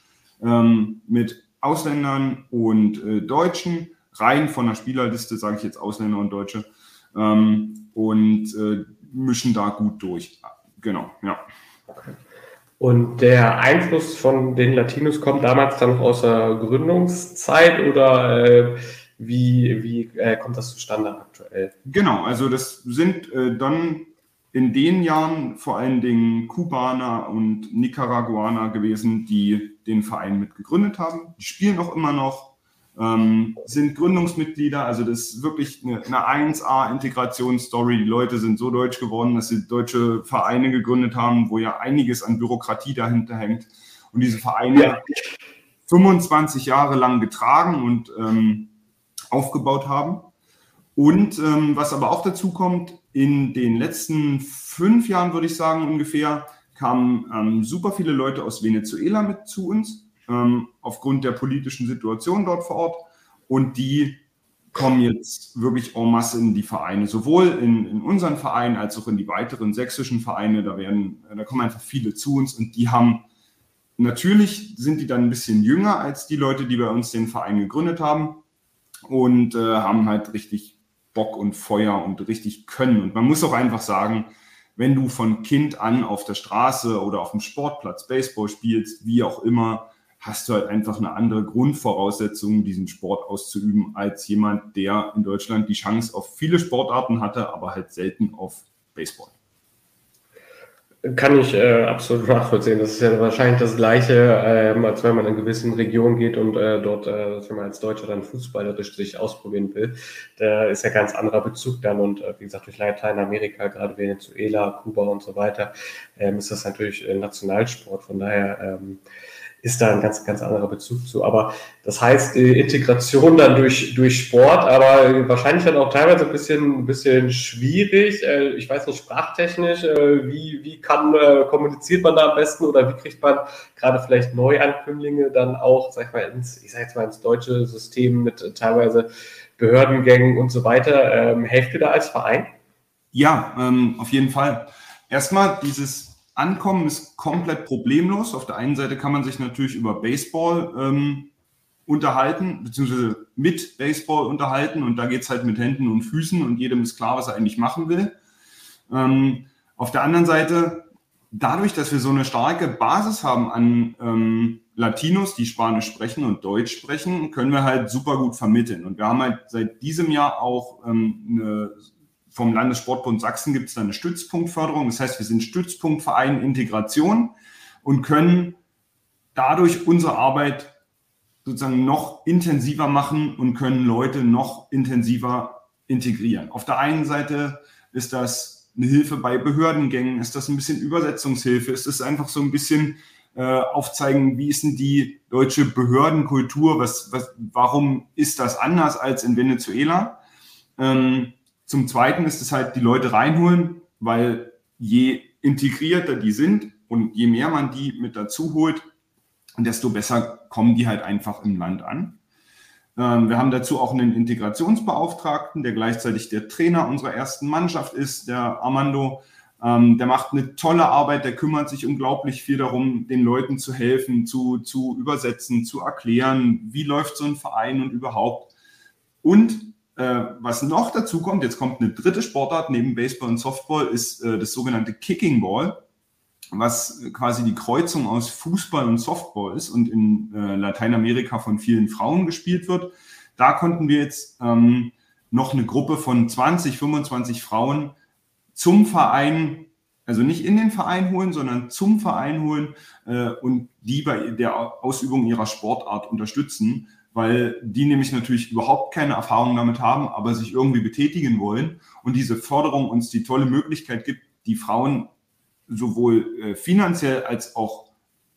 mit Ausländern und Deutschen, rein von der Spielerliste, sage ich jetzt Ausländer und Deutsche, und mischen da gut durch. Genau, ja. Okay. Und der Einfluss von den Latinos kommt damals dann noch aus der Gründungszeit oder wie kommt das zustande aktuell? Genau, also das sind dann in den Jahren vor allen Dingen Kubaner und Nicaraguaner gewesen, die den Verein mit gegründet haben. Die spielen auch immer noch, sind Gründungsmitglieder, also das ist wirklich eine 1A-Integrationsstory. Die Leute sind so deutsch geworden, dass sie deutsche Vereine gegründet haben, wo ja einiges an Bürokratie dahinter hängt. Und diese Vereine 25 Jahre lang getragen und aufgebaut haben. Und was aber auch dazu kommt, in den letzten 5 Jahren, würde ich sagen ungefähr, kamen super viele Leute aus Venezuela mit zu uns, aufgrund der politischen Situation dort vor Ort. Und die kommen jetzt wirklich en masse in die Vereine, sowohl in unseren Verein als auch in die weiteren sächsischen Vereine. Da kommen einfach viele zu uns und die haben, natürlich sind die dann ein bisschen jünger als die Leute, die bei uns den Verein gegründet haben und haben halt richtig Bock und Feuer und richtig Können. Und man muss auch einfach sagen, wenn du von Kind an auf der Straße oder auf dem Sportplatz Baseball spielst, wie auch immer, hast du halt einfach eine andere Grundvoraussetzung, diesen Sport auszuüben, als jemand, der in Deutschland die Chance auf viele Sportarten hatte, aber halt selten auf Baseball. Kann ich absolut nachvollziehen. Das ist ja wahrscheinlich das Gleiche, als wenn man in gewissen Regionen geht und dort, wenn man als Deutscher dann fußballerisch sich ausprobieren will. Da ist ja ganz anderer Bezug dann und wie gesagt, durch Lateinamerika, gerade Venezuela, Kuba und so weiter, ist das natürlich Nationalsport. Von daher ist da ein ganz, ganz anderer Bezug zu. Aber das heißt, Integration dann durch Sport, aber wahrscheinlich dann auch teilweise ein bisschen schwierig. Ich weiß nicht, sprachtechnisch, wie kommuniziert man da am besten oder wie kriegt man gerade vielleicht Neuankömmlinge dann auch, sag ich mal, ins deutsche System mit teilweise Behördengängen und so weiter. Helft ihr da als Verein? Ja, auf jeden Fall. Erstmal, dieses Ankommen ist komplett problemlos. Auf der einen Seite kann man sich natürlich über Baseball unterhalten, beziehungsweise mit Baseball unterhalten und da geht es halt mit Händen und Füßen und jedem ist klar, was er eigentlich machen will. Auf der anderen Seite, dadurch, dass wir so eine starke Basis haben an Latinos, die Spanisch sprechen und Deutsch sprechen, können wir halt super gut vermitteln. Und wir haben halt seit diesem Jahr auch vom Landessportbund Sachsen gibt es da eine Stützpunktförderung. Das heißt, wir sind Stützpunktverein Integration und können dadurch unsere Arbeit sozusagen noch intensiver machen und können Leute noch intensiver integrieren. Auf der einen Seite ist das eine Hilfe bei Behördengängen, ist das ein bisschen Übersetzungshilfe, ist das einfach so ein bisschen aufzeigen, wie ist denn die deutsche Behördenkultur, warum ist das anders als in Venezuela? Zum Zweiten ist es halt die Leute reinholen, weil je integrierter die sind und je mehr man die mit dazu holt, desto besser kommen die halt einfach im Land an. Wir haben dazu auch einen Integrationsbeauftragten, der gleichzeitig der Trainer unserer ersten Mannschaft ist, der Armando. Der macht eine tolle Arbeit, der kümmert sich unglaublich viel darum, den Leuten zu helfen, zu übersetzen, zu erklären, wie läuft so ein Verein und überhaupt. Und was noch dazu kommt, jetzt kommt eine dritte Sportart neben Baseball und Softball, ist das sogenannte Kicking Ball, was quasi die Kreuzung aus Fußball und Softball ist und in Lateinamerika von vielen Frauen gespielt wird. Da konnten wir jetzt noch eine Gruppe von 20, 25 Frauen zum Verein, also nicht in den Verein holen, sondern zum Verein holen und die bei der Ausübung ihrer Sportart unterstützen, weil die nämlich natürlich überhaupt keine Erfahrung damit haben, aber sich irgendwie betätigen wollen und diese Förderung uns die tolle Möglichkeit gibt, die Frauen sowohl finanziell als auch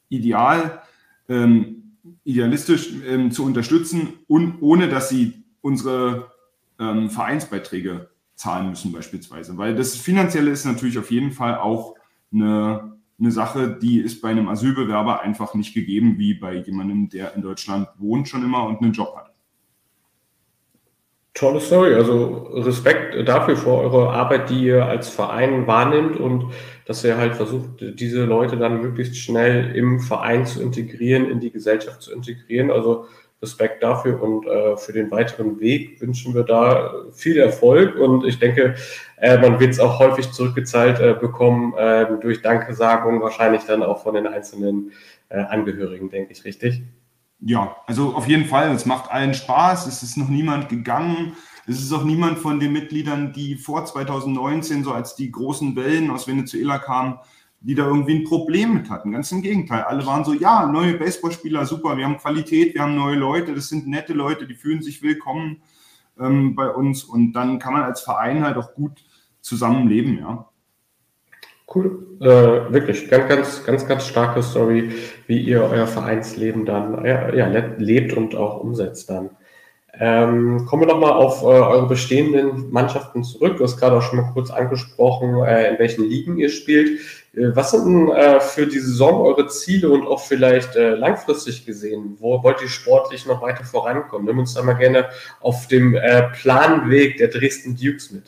idealistisch zu unterstützen und ohne, dass sie unsere Vereinsbeiträge zahlen müssen beispielsweise. Weil das Finanzielle ist natürlich auf jeden Fall auch eine Sache, die ist bei einem Asylbewerber einfach nicht gegeben, wie bei jemandem, der in Deutschland wohnt schon immer und einen Job hat. Tolle Story, also Respekt dafür für eure Arbeit, die ihr als Verein wahrnimmt und dass ihr halt versucht, diese Leute dann möglichst schnell im Verein zu integrieren, in die Gesellschaft zu integrieren. Also Respekt dafür und für den weiteren Weg wünschen wir da viel Erfolg und ich denke, man wird es auch häufig zurückgezahlt bekommen durch Dankesagungen, wahrscheinlich dann auch von den einzelnen Angehörigen, denke ich, richtig? Ja, also auf jeden Fall, es macht allen Spaß, es ist noch niemand gegangen, es ist auch niemand von den Mitgliedern, die vor 2019, so als die großen Wellen aus Venezuela kamen, die da irgendwie ein Problem mit hatten. Ganz im Gegenteil, alle waren so, ja, neue Baseballspieler, super, wir haben Qualität, wir haben neue Leute, das sind nette Leute, die fühlen sich willkommen bei uns und dann kann man als Verein halt auch gut zusammenleben, ja. Cool, wirklich, ganz starke Story, wie ihr euer Vereinsleben dann lebt und auch umsetzt dann. Kommen wir nochmal auf eure bestehenden Mannschaften zurück. Du hast gerade auch schon mal kurz angesprochen, in welchen Ligen ihr spielt. Was sind denn für die Saison eure Ziele und auch vielleicht langfristig gesehen? Wo wollt ihr sportlich noch weiter vorankommen? Nimm uns da mal gerne auf dem Planweg der Dresden Dukes mit.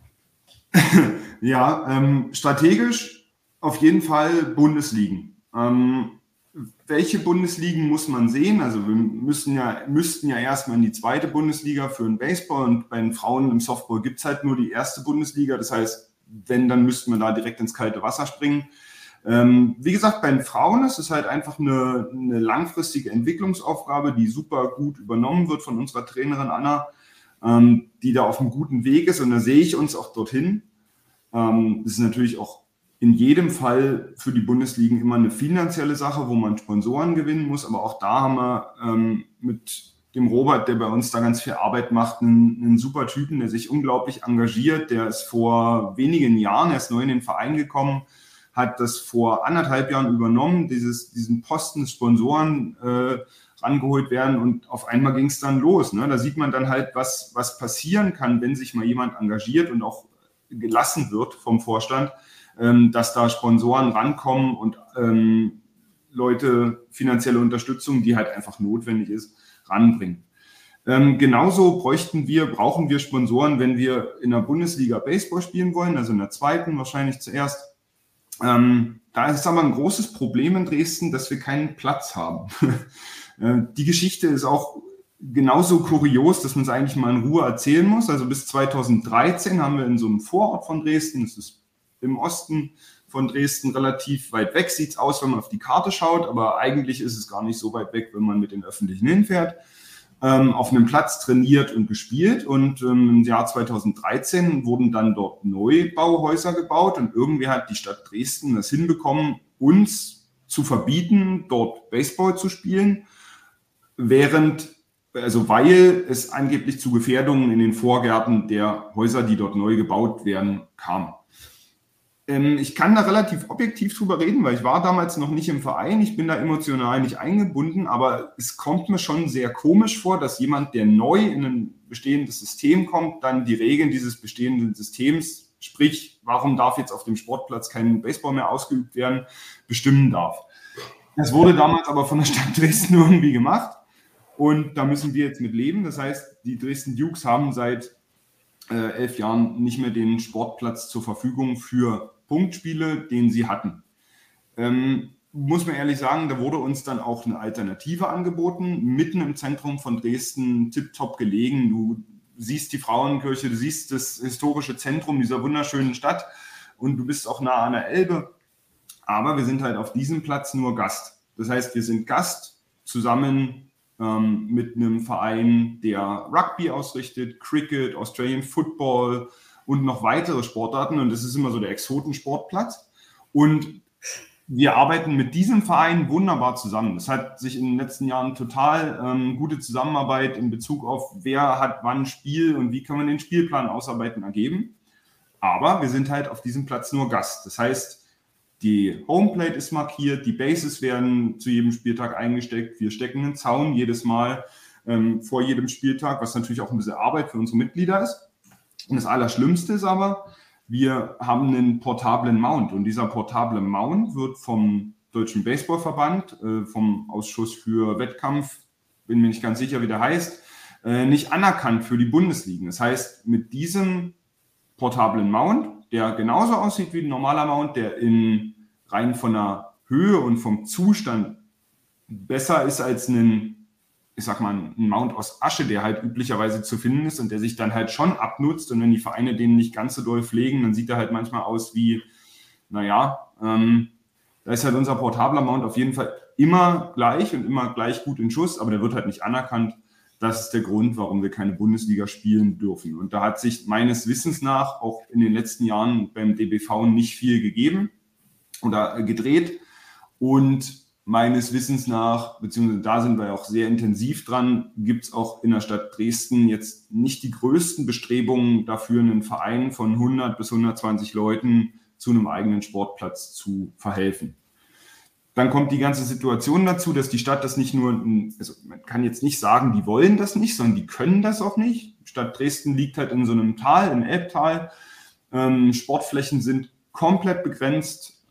Ja, strategisch auf jeden Fall Bundesligen. Welche Bundesligen muss man sehen? Also wir müssten ja erstmal in die zweite Bundesliga für den Baseball und bei den Frauen im Softball gibt es halt nur die erste Bundesliga. Das heißt, wenn, dann müssten wir da direkt ins kalte Wasser springen. Wie gesagt, bei den Frauen ist es halt einfach eine langfristige Entwicklungsaufgabe, die super gut übernommen wird von unserer Trainerin Anna, die da auf einem guten Weg ist und da sehe ich uns auch dorthin. Das ist natürlich auch in jedem Fall für die Bundesligen immer eine finanzielle Sache, wo man Sponsoren gewinnen muss. Aber auch da haben wir mit dem Robert, der bei uns da ganz viel Arbeit macht, einen super Typen, der sich unglaublich engagiert. Der ist vor wenigen Jahren erst neu in den Verein gekommen, hat das vor 1,5 Jahren übernommen, diesen Posten des Sponsoren rangeholt werden, und auf einmal ging es dann los. Ne? Da sieht man dann halt, was passieren kann, wenn sich mal jemand engagiert und auch gelassen wird vom Vorstand, dass da Sponsoren rankommen und Leute finanzielle Unterstützung, die halt einfach notwendig ist, ranbringen. Genauso brauchen wir Sponsoren, wenn wir in der Bundesliga Baseball spielen wollen, also in der zweiten wahrscheinlich zuerst. Da ist aber ein großes Problem in Dresden, dass wir keinen Platz haben. Die Geschichte ist auch genauso kurios, dass man es eigentlich mal in Ruhe erzählen muss. Also bis 2013 haben wir in so einem Vorort von Dresden, das ist im Osten von Dresden, relativ weit weg, sieht es aus, wenn man auf die Karte schaut, aber eigentlich ist es gar nicht so weit weg, wenn man mit den Öffentlichen hinfährt, auf einem Platz trainiert und gespielt, und im Jahr 2013 wurden dann dort Neubauhäuser gebaut, und irgendwie hat die Stadt Dresden das hinbekommen, uns zu verbieten, dort Baseball zu spielen, weil es angeblich zu Gefährdungen in den Vorgärten der Häuser, die dort neu gebaut werden, kam. Ich kann da relativ objektiv drüber reden, weil ich war damals noch nicht im Verein, ich bin da emotional nicht eingebunden, aber es kommt mir schon sehr komisch vor, dass jemand, der neu in ein bestehendes System kommt, dann die Regeln dieses bestehenden Systems, sprich, warum darf jetzt auf dem Sportplatz kein Baseball mehr ausgeübt werden, bestimmen darf. Das wurde damals aber von der Stadt Dresden irgendwie gemacht, und da müssen wir jetzt mit leben. Das heißt, die Dresden Dukes haben seit 11 Jahren nicht mehr den Sportplatz zur Verfügung für Punktspiele, den sie hatten. Muss man ehrlich sagen, da wurde uns dann auch eine Alternative angeboten, mitten im Zentrum von Dresden, tipptopp gelegen. Du siehst die Frauenkirche, du siehst das historische Zentrum dieser wunderschönen Stadt, und du bist auch nah an der Elbe. Aber wir sind halt auf diesem Platz nur Gast. Das heißt, wir sind Gast zusammen mit einem Verein, der Rugby ausrichtet, Cricket, Australian Football und noch weitere Sportarten. Und das ist immer so der Exotensportplatz. Und wir arbeiten mit diesem Verein wunderbar zusammen. Das hat sich in den letzten Jahren total gute Zusammenarbeit in Bezug auf, wer hat wann Spiel und wie kann man den Spielplan ausarbeiten, ergeben. Aber wir sind halt auf diesem Platz nur Gast. Das heißt, die Homeplate ist markiert, die Bases werden zu jedem Spieltag eingesteckt. Wir stecken einen Zaun jedes Mal vor jedem Spieltag, was natürlich auch ein bisschen Arbeit für unsere Mitglieder ist. Und das Allerschlimmste ist aber, wir haben einen portablen Mount. Und dieser portable Mount wird vom Deutschen Baseballverband, vom Ausschuss für Wettkampf, bin mir nicht ganz sicher, wie der heißt, nicht anerkannt für die Bundesligen. Das heißt, mit diesem portablen Mount, der genauso aussieht wie ein normaler Mount, der rein von der Höhe und vom Zustand besser ist als ein Mount aus Asche, der halt üblicherweise zu finden ist und der sich dann halt schon abnutzt. Und wenn die Vereine den nicht ganz so doll pflegen, dann sieht er halt manchmal aus wie, da ist halt unser portabler Mount auf jeden Fall immer gleich und immer gleich gut in Schuss, aber der wird halt nicht anerkannt. Das ist der Grund, warum wir keine Bundesliga spielen dürfen. Und da hat sich meines Wissens nach auch in den letzten Jahren beim DBV nicht viel gegeben oder gedreht. Und meines Wissens nach, beziehungsweise da sind wir auch sehr intensiv dran, gibt es auch in der Stadt Dresden jetzt nicht die größten Bestrebungen dafür, einen Verein von 100 bis 120 Leuten zu einem eigenen Sportplatz zu verhelfen. Dann kommt die ganze Situation dazu, dass die Stadt das nicht nur, also man kann jetzt nicht sagen, die wollen das nicht, sondern die können das auch nicht. Die Stadt Dresden liegt halt in so einem Tal, im Elbtal. Sportflächen sind komplett begrenzt.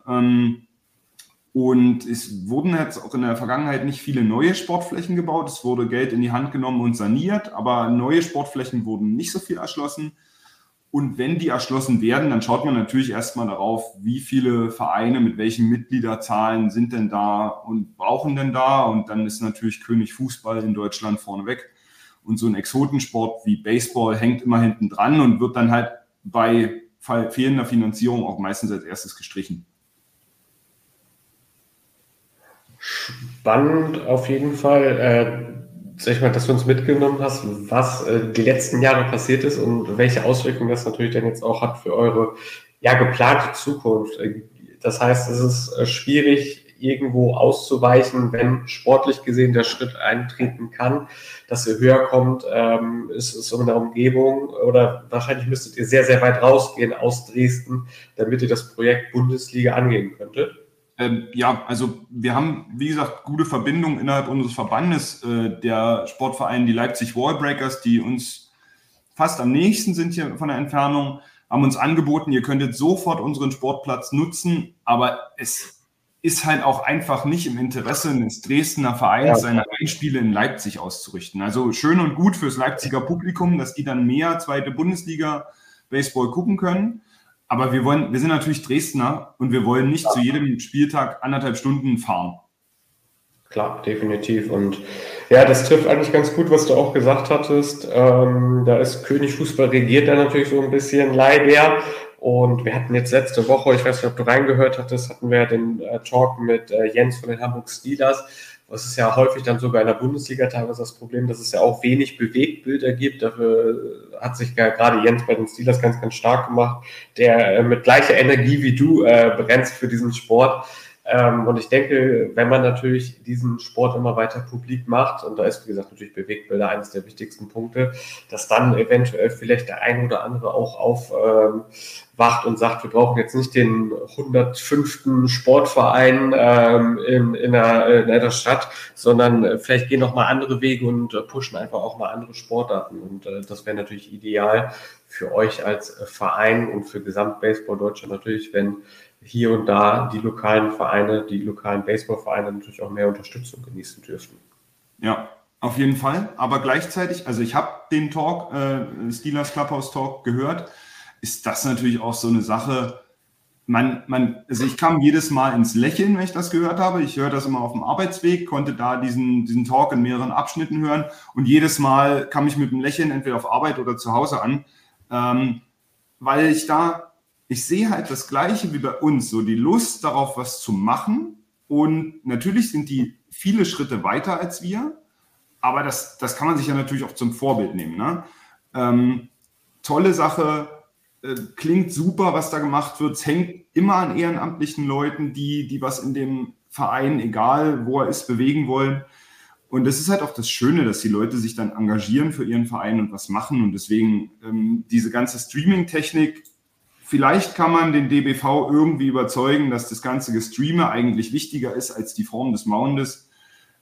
Und es wurden jetzt auch in der Vergangenheit nicht viele neue Sportflächen gebaut. Es wurde Geld in die Hand genommen und saniert, aber neue Sportflächen wurden nicht so viel erschlossen. Und wenn die erschlossen werden, dann schaut man natürlich erstmal darauf, wie viele Vereine mit welchen Mitgliederzahlen sind denn da und brauchen denn da. Und dann ist natürlich König Fußball in Deutschland vorneweg. Und so ein Exotensport wie Baseball hängt immer hinten dran und wird dann halt bei fehlender Finanzierung auch meistens als erstes gestrichen. Spannend auf jeden Fall. Sag ich mal, dass du uns mitgenommen hast, was die letzten Jahre passiert ist und welche Auswirkungen das natürlich dann jetzt auch hat für eure geplante Zukunft. Das heißt, es ist schwierig, irgendwo auszuweichen, wenn sportlich gesehen der Schritt eintreten kann, dass ihr höher kommt, ist es in der Umgebung oder wahrscheinlich müsstet ihr sehr, sehr weit rausgehen aus Dresden, damit ihr das Projekt Bundesliga angehen könntet. Ja, also wir haben, wie gesagt, gute Verbindungen innerhalb unseres Verbandes, der Sportverein, die Leipzig Wallbreakers, die uns fast am nächsten sind hier von der Entfernung, haben uns angeboten, ihr könntet sofort unseren Sportplatz nutzen, aber es ist halt auch einfach nicht im Interesse eines Dresdner Vereins, seine Heimspiele in Leipzig auszurichten. Also schön und gut fürs Leipziger Publikum, dass die dann mehr zweite Bundesliga Baseball gucken können. Aber wir sind natürlich Dresdner und wir wollen nicht zu jedem Spieltag 1,5 Stunden fahren. Klar, definitiv. Und ja, das trifft eigentlich ganz gut, was du auch gesagt hattest. Da ist König Fußball regiert da natürlich so ein bisschen leider. Und wir hatten jetzt letzte Woche, ich weiß nicht, ob du reingehört hattest, hatten wir den Talk mit Jens von den Hamburg Steelers. Das ist ja häufig dann sogar in der Bundesliga teilweise das Problem, dass es ja auch wenig Bewegtbilder gibt. Dafür hat sich gerade Jens bei den Steelers ganz, ganz stark gemacht, der mit gleicher Energie wie du brennst für diesen Sport. Und ich denke, wenn man natürlich diesen Sport immer weiter publik macht, und da ist, wie gesagt, natürlich Bewegtbilder eines der wichtigsten Punkte, dass dann eventuell vielleicht der ein oder andere auch aufwacht und sagt, wir brauchen jetzt nicht den 105. Sportverein in der Stadt, sondern vielleicht gehen noch mal andere Wege und pushen einfach auch mal andere Sportarten. Und das wäre natürlich ideal für euch als Verein und für Gesamtbaseball Deutschland natürlich, wenn hier und da die lokalen Vereine, die lokalen Baseballvereine natürlich auch mehr Unterstützung genießen dürften. Ja, auf jeden Fall. Aber gleichzeitig, also ich habe den Talk, Steelers Clubhouse Talk gehört, ist das natürlich auch so eine Sache. Also ich kam jedes Mal ins Lächeln, wenn ich das gehört habe. Ich höre das immer auf dem Arbeitsweg, konnte da diesen Talk in mehreren Abschnitten hören und jedes Mal kam ich mit einem Lächeln entweder auf Arbeit oder zu Hause an, weil ich sehe halt das Gleiche wie bei uns, so die Lust darauf, was zu machen. Und natürlich sind die viele Schritte weiter als wir, aber das kann man sich ja natürlich auch zum Vorbild nehmen. Ne? Tolle Sache, klingt super, was da gemacht wird. Es hängt immer an ehrenamtlichen Leuten, die was in dem Verein, egal wo er ist, bewegen wollen. Und das ist halt auch das Schöne, dass die Leute sich dann engagieren für ihren Verein und was machen. Und deswegen diese ganze Streaming-Technik, vielleicht kann man den DBV irgendwie überzeugen, dass das ganze Gestreame eigentlich wichtiger ist als die Form des Moundes,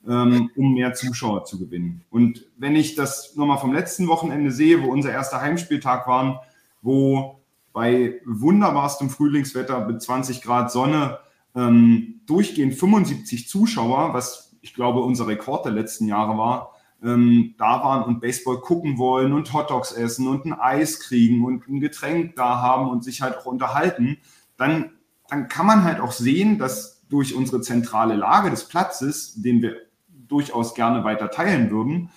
um mehr Zuschauer zu gewinnen. Und wenn ich das nochmal vom letzten Wochenende sehe, wo unser erster Heimspieltag war, wo bei wunderbarstem Frühlingswetter mit 20 Grad Sonne durchgehend 75 Zuschauer, was ich glaube unser Rekord der letzten Jahre war, da waren und Baseball gucken wollen und Hotdogs essen und ein Eis kriegen und ein Getränk da haben und sich halt auch unterhalten, dann kann man halt auch sehen, dass durch unsere zentrale Lage des Platzes, den wir durchaus gerne weiter teilen würden,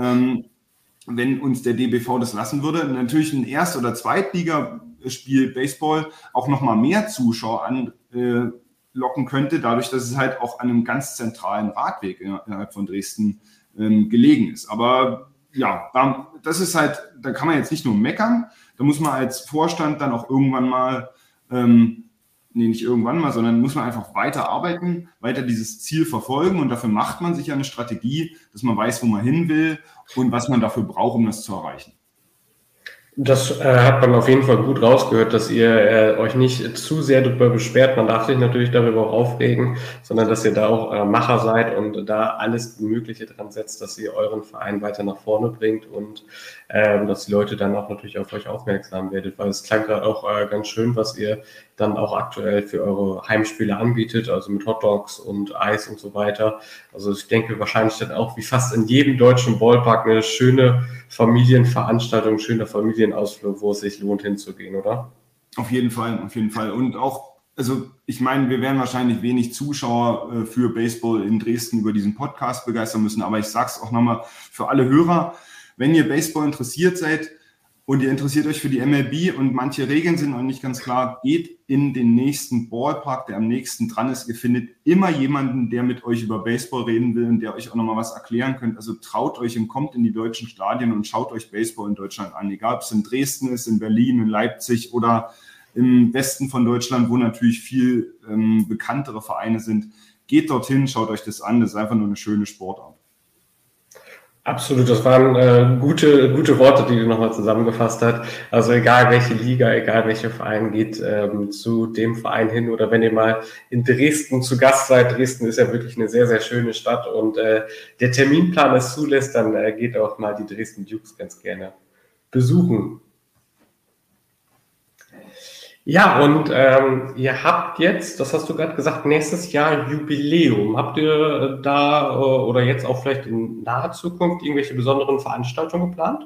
wenn uns der DBV das lassen würde, natürlich ein Erst- oder Zweitligaspiel Baseball auch nochmal mehr Zuschauer anlocken könnte, dadurch, dass es halt auch an einem ganz zentralen Radweg innerhalb von Dresden gelegen ist. Aber ja, das ist halt, da kann man jetzt nicht nur meckern, da muss man als Vorstand dann auch irgendwann mal, nicht irgendwann mal, sondern muss man einfach weiter arbeiten, weiter dieses Ziel verfolgen und dafür macht man sich ja eine Strategie, dass man weiß, wo man hin will und was man dafür braucht, um das zu erreichen. Das hat man auf jeden Fall gut rausgehört, dass ihr euch nicht zu sehr darüber beschwert. Man darf sich natürlich darüber auch aufregen, sondern dass ihr da auch Macher seid und da alles Mögliche dran setzt, dass ihr euren Verein weiter nach vorne bringt und dass die Leute dann auch natürlich auf euch aufmerksam werdet, weil es klang gerade auch ganz schön, was ihr dann auch aktuell für eure Heimspiele anbietet, also mit Hotdogs und Eis und so weiter. Also ich denke wahrscheinlich dann auch wie fast in jedem deutschen Ballpark eine schöne Familienveranstaltung, schöner Familienausflug, wo es sich lohnt hinzugehen, oder? Auf jeden Fall, auf jeden Fall. Und auch, also ich meine, wir werden wahrscheinlich wenig Zuschauer für Baseball in Dresden über diesen Podcast begeistern müssen, aber ich sage es auch nochmal für alle Hörer, wenn ihr Baseball interessiert seid und ihr interessiert euch für die MLB und manche Regeln sind noch nicht ganz klar, geht in den nächsten Ballpark, der am nächsten dran ist. Ihr findet immer jemanden, der mit euch über Baseball reden will und der euch auch nochmal was erklären könnt. Also traut euch und kommt in die deutschen Stadien und schaut euch Baseball in Deutschland an. Egal, ob es in Dresden ist, in Berlin, in Leipzig oder im Westen von Deutschland, wo natürlich viel bekanntere Vereine sind. Geht dorthin, schaut euch das an, das ist einfach nur eine schöne Sportart. Absolut, das waren gute Worte, die du nochmal zusammengefasst hast. Also egal welche Liga, egal welcher Verein, geht zu dem Verein hin. Oder wenn ihr mal in Dresden zu Gast seid, Dresden ist ja wirklich eine sehr, sehr schöne Stadt und der Terminplan es zulässt, dann geht auch mal die Dresden Dukes ganz gerne besuchen. Ja, und ihr habt jetzt, das hast du gerade gesagt, nächstes Jahr Jubiläum. Habt ihr da oder jetzt auch vielleicht in naher Zukunft irgendwelche besonderen Veranstaltungen geplant?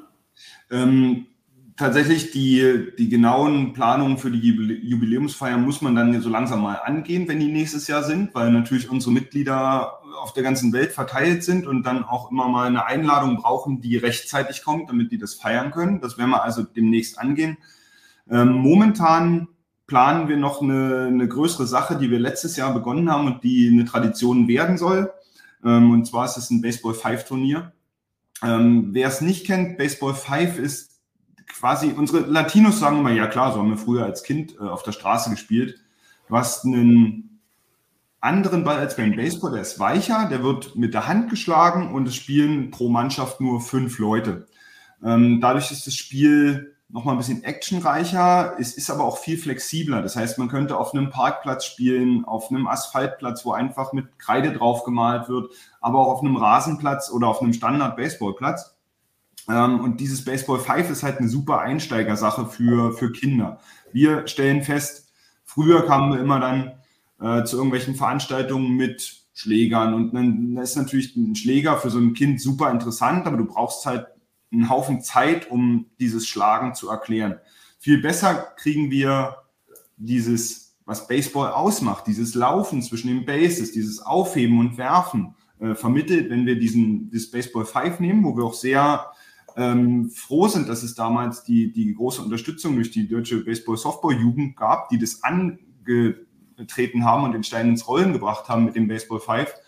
Tatsächlich die genauen Planungen für die Jubiläumsfeier muss man dann so langsam mal angehen, wenn die nächstes Jahr sind, weil natürlich unsere Mitglieder auf der ganzen Welt verteilt sind und dann auch immer mal eine Einladung brauchen, die rechtzeitig kommt, damit die das feiern können. Das werden wir also demnächst angehen. Momentan planen wir noch eine größere Sache, die wir letztes Jahr begonnen haben und die eine Tradition werden soll. Und zwar ist es ein Baseball-5-Turnier. Wer es nicht kennt, Baseball 5 ist quasi, unsere Latinos sagen immer, ja klar, so haben wir früher als Kind auf der Straße gespielt. Du hast einen anderen Ball als beim Baseball, der ist weicher, der wird mit der Hand geschlagen und es spielen pro Mannschaft nur 5 Leute. Dadurch ist das Spiel nochmal ein bisschen actionreicher, es ist aber auch viel flexibler. Das heißt, man könnte auf einem Parkplatz spielen, auf einem Asphaltplatz, wo einfach mit Kreide drauf gemalt wird, aber auch auf einem Rasenplatz oder auf einem Standard-Baseballplatz. Und dieses Baseball 5 ist halt eine super Einsteigersache für Kinder. Wir stellen fest, früher kamen wir immer dann zu irgendwelchen Veranstaltungen mit Schlägern und dann ist natürlich ein Schläger für so ein Kind super interessant, aber du brauchst halt einen Haufen Zeit, um dieses Schlagen zu erklären. Viel besser kriegen wir dieses, was Baseball ausmacht, dieses Laufen zwischen den Bases, dieses Aufheben und Werfen vermittelt, wenn wir dieses Baseball 5 nehmen, wo wir auch sehr froh sind, dass es damals die große Unterstützung durch die deutsche Baseball-Softball-Jugend gab, die das angetreten haben und den Stein ins Rollen gebracht haben mit dem Baseball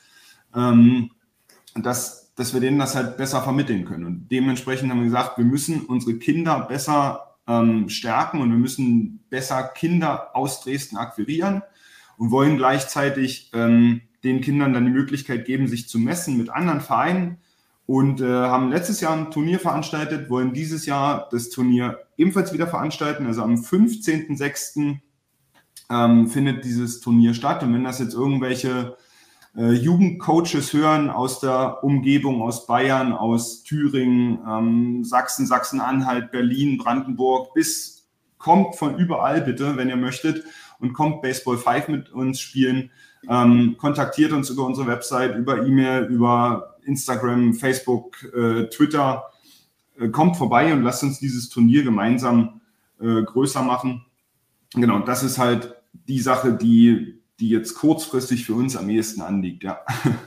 5, dass wir denen das halt besser vermitteln können. Und dementsprechend haben wir gesagt, wir müssen unsere Kinder besser stärken und wir müssen besser Kinder aus Dresden akquirieren und wollen gleichzeitig den Kindern dann die Möglichkeit geben, sich zu messen mit anderen Vereinen und haben letztes Jahr ein Turnier veranstaltet, wollen dieses Jahr das Turnier ebenfalls wieder veranstalten. Also am 15.06. Findet dieses Turnier statt. Und wenn das jetzt irgendwelche Jugendcoaches hören aus der Umgebung, aus Bayern, aus Thüringen, Sachsen, Sachsen-Anhalt, Berlin, Brandenburg, kommt von überall bitte, wenn ihr möchtet, und kommt Baseball 5 mit uns spielen. Kontaktiert uns über unsere Website, über E-Mail, über Instagram, Facebook, Twitter. Kommt vorbei und lasst uns dieses Turnier gemeinsam größer machen. Genau, das ist halt die Sache, die jetzt kurzfristig für uns am ehesten anliegt, ja.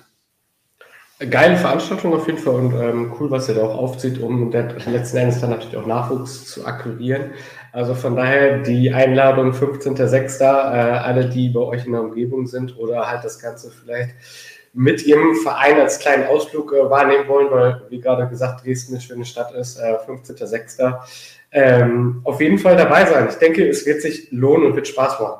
Geile Veranstaltung auf jeden Fall und cool, was ihr da auch aufzieht, um letzten Endes dann natürlich auch Nachwuchs zu akquirieren. Also von daher die Einladung 15.06. Alle, die bei euch in der Umgebung sind oder halt das Ganze vielleicht mit ihrem Verein als kleinen Ausflug wahrnehmen wollen, weil, wie gerade gesagt, Dresden eine schöne Stadt ist, 15.06. Auf jeden Fall dabei sein. Ich denke, es wird sich lohnen und wird Spaß machen.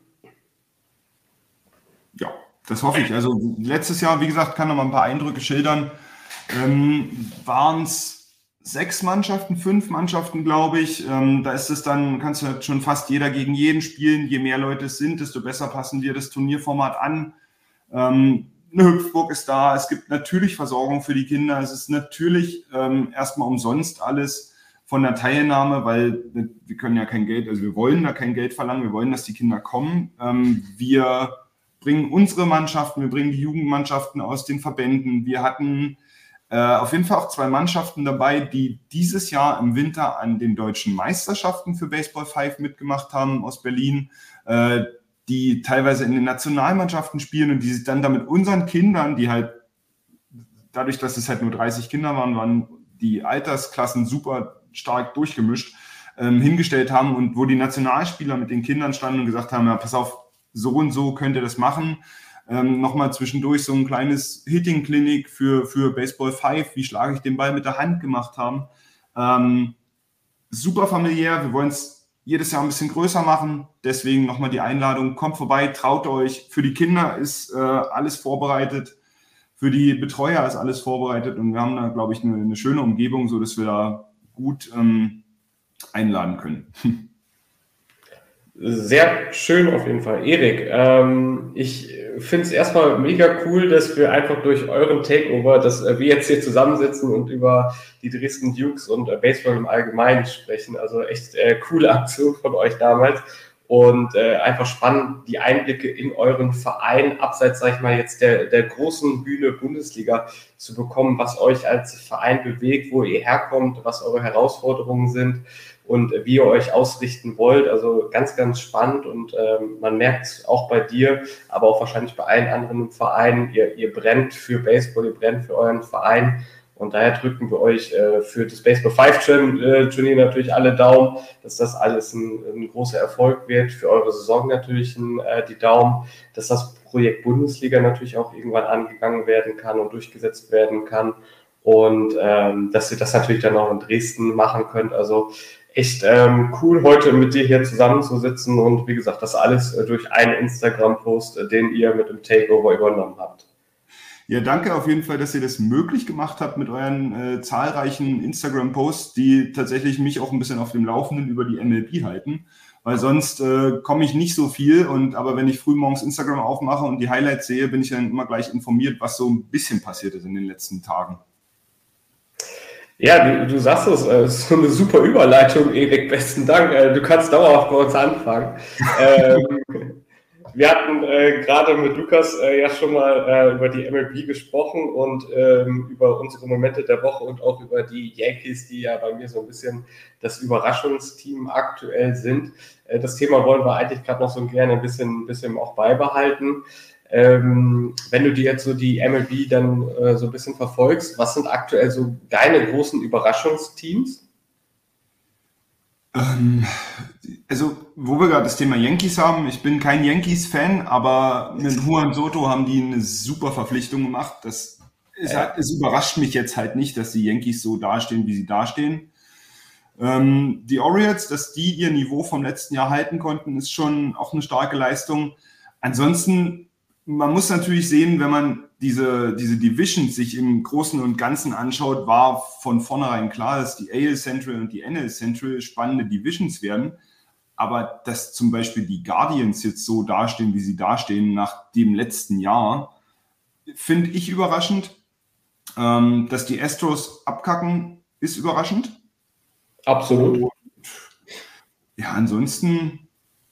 Ja, das hoffe ich. Also letztes Jahr, wie gesagt, kann noch mal ein paar Eindrücke schildern. Waren es 6 Mannschaften, 5 Mannschaften, glaube ich. Da ist es dann, kannst du halt schon fast jeder gegen jeden spielen. Je mehr Leute es sind, desto besser passen wir das Turnierformat an. Eine Hüpfburg ist da. Es gibt natürlich Versorgung für die Kinder. Es ist natürlich erstmal umsonst alles von der Teilnahme, weil wir können ja kein Geld, also wir wollen da kein Geld verlangen. Wir wollen, dass die Kinder kommen. Wir bringen unsere Mannschaften, wir bringen die Jugendmannschaften aus den Verbänden. Wir hatten auf jeden Fall auch 2 Mannschaften dabei, die dieses Jahr im Winter an den deutschen Meisterschaften für Baseball 5 mitgemacht haben aus Berlin, die teilweise in den Nationalmannschaften spielen und die sich dann da mit unseren Kindern, die halt, dadurch, dass es halt nur 30 Kinder waren die Altersklassen super stark durchgemischt, hingestellt haben und wo die Nationalspieler mit den Kindern standen und gesagt haben, ja, pass auf, so und so könnt ihr das machen. Nochmal zwischendurch so ein kleines Hitting-Klinik für Baseball 5, wie schlage ich den Ball mit der Hand gemacht haben. Super familiär, wir wollen es jedes Jahr ein bisschen größer machen. Deswegen nochmal die Einladung, kommt vorbei, traut euch. Für die Kinder ist alles vorbereitet. Für die Betreuer ist alles vorbereitet. Und wir haben da, glaube ich, eine schöne Umgebung, sodass wir da gut einladen können. Sehr schön auf jeden Fall. Erik, ich finde es erstmal mega cool, dass wir einfach durch euren Takeover, dass wir jetzt hier zusammensitzen und über die Dresden Dukes und Baseball im Allgemeinen sprechen. Also echt coole Aktion von euch damals und einfach spannend, die Einblicke in euren Verein, abseits, sag ich mal, jetzt der großen Bühne Bundesliga zu bekommen, was euch als Verein bewegt, wo ihr herkommt, was eure Herausforderungen sind und wie ihr euch ausrichten wollt. Also ganz, ganz spannend und man merkt auch bei dir, aber auch wahrscheinlich bei allen anderen im Verein, ihr brennt für Baseball, ihr brennt für euren Verein und daher drücken wir euch für das Baseball 5 Turnier natürlich alle Daumen, dass das alles ein großer Erfolg wird, für eure Saison natürlich die Daumen, dass das Projekt Bundesliga natürlich auch irgendwann angegangen werden kann und durchgesetzt werden kann und dass ihr das natürlich dann auch in Dresden machen könnt. Also echt cool, heute mit dir hier zusammenzusitzen und wie gesagt, das alles durch einen Instagram-Post, den ihr mit dem Takeover übernommen habt. Ja, danke auf jeden Fall, dass ihr das möglich gemacht habt mit euren zahlreichen Instagram-Posts, die tatsächlich mich auch ein bisschen auf dem Laufenden über die MLB halten, weil sonst komme ich nicht so viel aber wenn ich frühmorgens Instagram aufmache und die Highlights sehe, bin ich dann immer gleich informiert, was so ein bisschen passiert ist in den letzten Tagen. Ja, du sagst es, ist so eine super Überleitung, Erik, besten Dank. Du kannst dauerhaft bei uns anfangen. Wir hatten gerade mit Lukas ja schon mal über die MLB gesprochen und über unsere Momente der Woche und auch über die Yankees, die ja bei mir so ein bisschen das Überraschungsteam aktuell sind. Das Thema wollen wir eigentlich gerade noch so gerne ein bisschen auch beibehalten. Wenn du dir jetzt so die MLB dann so ein bisschen verfolgst, was sind aktuell so deine großen Überraschungsteams? Also, wo wir gerade das Thema Yankees haben, ich bin kein Yankees-Fan, aber mit Juan Soto haben die eine super Verpflichtung gemacht. Es überrascht mich jetzt halt nicht, dass die Yankees so dastehen, wie sie dastehen. Die Orioles, dass die ihr Niveau vom letzten Jahr halten konnten, ist schon auch eine starke Leistung. Ansonsten, man muss natürlich sehen, wenn man diese Divisions sich im Großen und Ganzen anschaut, war von vornherein klar, dass die AL Central und die NL Central spannende Divisions werden. Aber dass zum Beispiel die Guardians jetzt so dastehen, wie sie dastehen nach dem letzten Jahr, finde ich überraschend. Dass die Astros abkacken, ist überraschend. Absolut. Ja, ansonsten,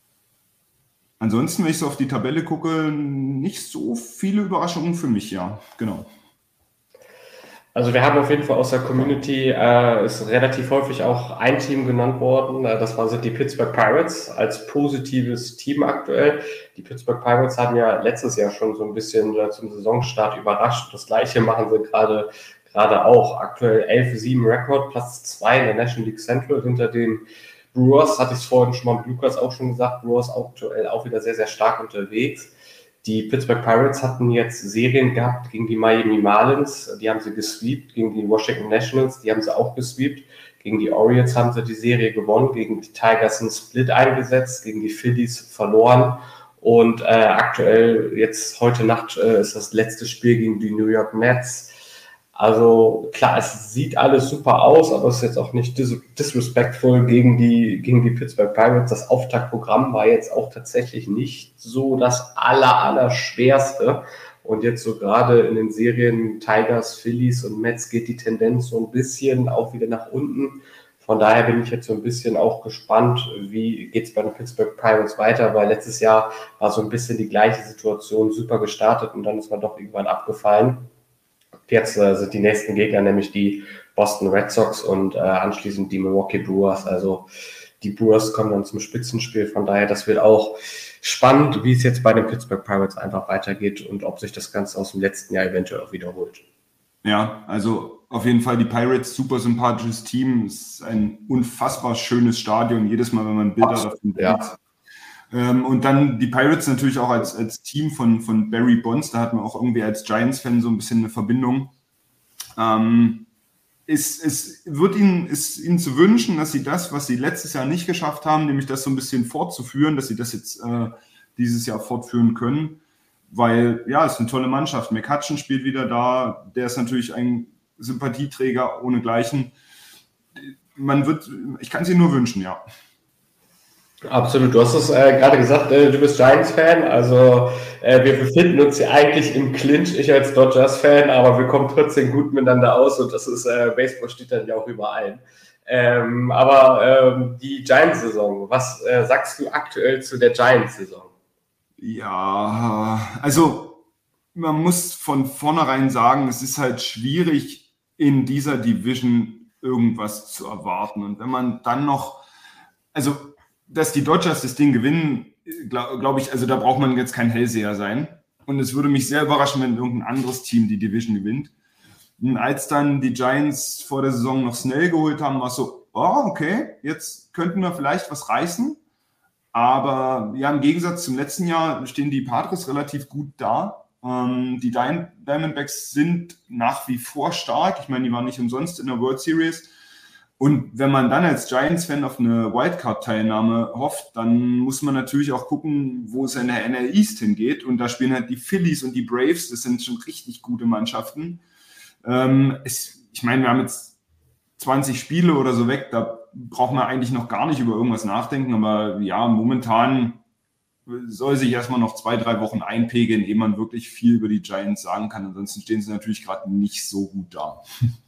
wenn ich so auf die Tabelle gucke, nicht so viele Überraschungen für mich, ja, genau. Also wir haben auf jeden Fall aus der Community ist relativ häufig auch ein Team genannt worden. Sind die Pittsburgh Pirates als positives Team aktuell. Die Pittsburgh Pirates haben ja letztes Jahr schon so ein bisschen zum Saisonstart überrascht. Das Gleiche machen sie gerade auch. Aktuell 11-7 Rekord, Platz 2 in der National League Central hinter den Brewers. Hatte ich es vorhin schon mal mit Lukas auch schon gesagt. Brewers aktuell auch wieder sehr, sehr stark unterwegs. Die Pittsburgh Pirates hatten jetzt Serien gehabt gegen die Miami Marlins, die haben sie gesweept, gegen die Washington Nationals, die haben sie auch gesweept, gegen die Orioles haben sie die Serie gewonnen, gegen die Tigers einen Split eingesetzt, gegen die Phillies verloren und aktuell jetzt heute Nacht ist das letzte Spiel gegen die New York Mets. Also klar, es sieht alles super aus, aber es ist jetzt auch nicht disrespectful gegen die Pittsburgh Pirates. Das Auftaktprogramm war jetzt auch tatsächlich nicht so das allerschwerste. Und jetzt so gerade in den Serien Tigers, Phillies und Mets geht die Tendenz so ein bisschen auch wieder nach unten. Von daher bin ich jetzt so ein bisschen auch gespannt, wie geht es bei den Pittsburgh Pirates weiter, weil letztes Jahr war so ein bisschen die gleiche Situation, super gestartet und dann ist man doch irgendwann abgefallen. Jetzt sind die nächsten Gegner nämlich die Boston Red Sox und anschließend die Milwaukee Brewers. Also die Brewers kommen dann zum Spitzenspiel. Von daher, das wird auch spannend, wie es jetzt bei den Pittsburgh Pirates einfach weitergeht und ob sich das Ganze aus dem letzten Jahr eventuell auch wiederholt. Ja, also auf jeden Fall die Pirates, super sympathisches Team. Es ist ein unfassbar schönes Stadion. Jedes Mal, wenn man Bilder davon sieht. Ja. Und dann die Pirates natürlich auch als Team von Barry Bonds, da hat man auch irgendwie als Giants-Fan so ein bisschen eine Verbindung. ist ihnen zu wünschen, dass sie das, was sie letztes Jahr nicht geschafft haben, nämlich das so ein bisschen fortzuführen, dass sie das jetzt dieses Jahr fortführen können. Weil, ja, es ist eine tolle Mannschaft. McCutcheon spielt wieder da. Der ist natürlich ein Sympathieträger ohnegleichen. Ich kann es ihnen nur wünschen, ja. Absolut. Du hast es gerade gesagt, du bist Giants-Fan. Also wir befinden uns ja eigentlich im Clinch, ich als Dodgers-Fan, aber wir kommen trotzdem gut miteinander aus und das ist, Baseball steht dann ja auch über allen. Aber die Giants-Saison, was sagst du aktuell zu der Giants-Saison? Ja, also man muss von vornherein sagen, es ist halt schwierig, in dieser Division irgendwas zu erwarten. Und wenn man dann noch, also dass die Dodgers das Ding gewinnen, glaube ich, also da braucht man jetzt kein Hellseher sein. Und es würde mich sehr überraschen, wenn irgendein anderes Team die Division gewinnt. Und als dann die Giants vor der Saison noch Snell geholt haben, war es so, oh, okay, jetzt könnten wir vielleicht was reißen. Aber ja, im Gegensatz zum letzten Jahr stehen die Padres relativ gut da. Die Diamondbacks sind nach wie vor stark. Ich meine, die waren nicht umsonst in der World Series. Und wenn man dann als Giants-Fan auf eine Wildcard-Teilnahme hofft, dann muss man natürlich auch gucken, wo es in der NL East hingeht. Und da spielen halt die Phillies und die Braves. Das sind schon richtig gute Mannschaften. Ich meine, wir haben jetzt 20 Spiele oder so weg. Da braucht man eigentlich noch gar nicht über irgendwas nachdenken. Aber ja, momentan soll sich erstmal noch 2-3 Wochen einpegeln, ehe man wirklich viel über die Giants sagen kann. Ansonsten stehen sie natürlich gerade nicht so gut da.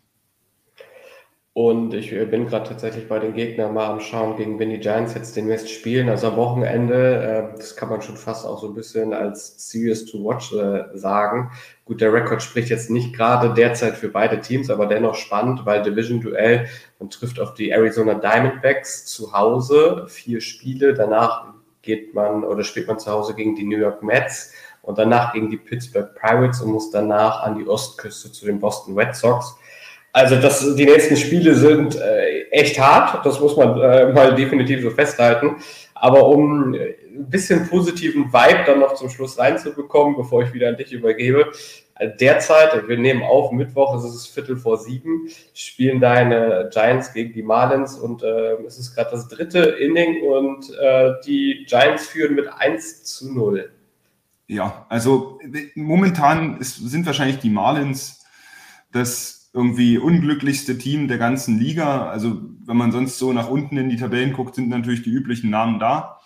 Und ich bin gerade tatsächlich bei den Gegnern mal am Schauen, gegen wen die Giants jetzt demnächst spielen. Also am Wochenende, das kann man schon fast auch so ein bisschen als Series to Watch sagen. Gut, der Rekord spricht jetzt nicht gerade derzeit für beide Teams, aber dennoch spannend, weil Division-Duell, man trifft auf die Arizona Diamondbacks zu Hause, 4 Spiele, danach spielt man zu Hause gegen die New York Mets und danach gegen die Pittsburgh Pirates und muss danach an die Ostküste zu den Boston Red Sox. Also die nächsten Spiele sind echt hart, das muss man mal definitiv so festhalten. Aber um ein bisschen positiven Vibe dann noch zum Schluss reinzubekommen, bevor ich wieder an dich übergebe, derzeit, wir nehmen auf, Mittwoch, es ist 6:45, spielen deine Giants gegen die Marlins und es ist gerade das 3. Inning und die Giants führen mit 1:0. Ja, also momentan sind wahrscheinlich die Marlins das irgendwie unglücklichste Team der ganzen Liga. Also wenn man sonst so nach unten in die Tabellen guckt, sind natürlich die üblichen Namen da.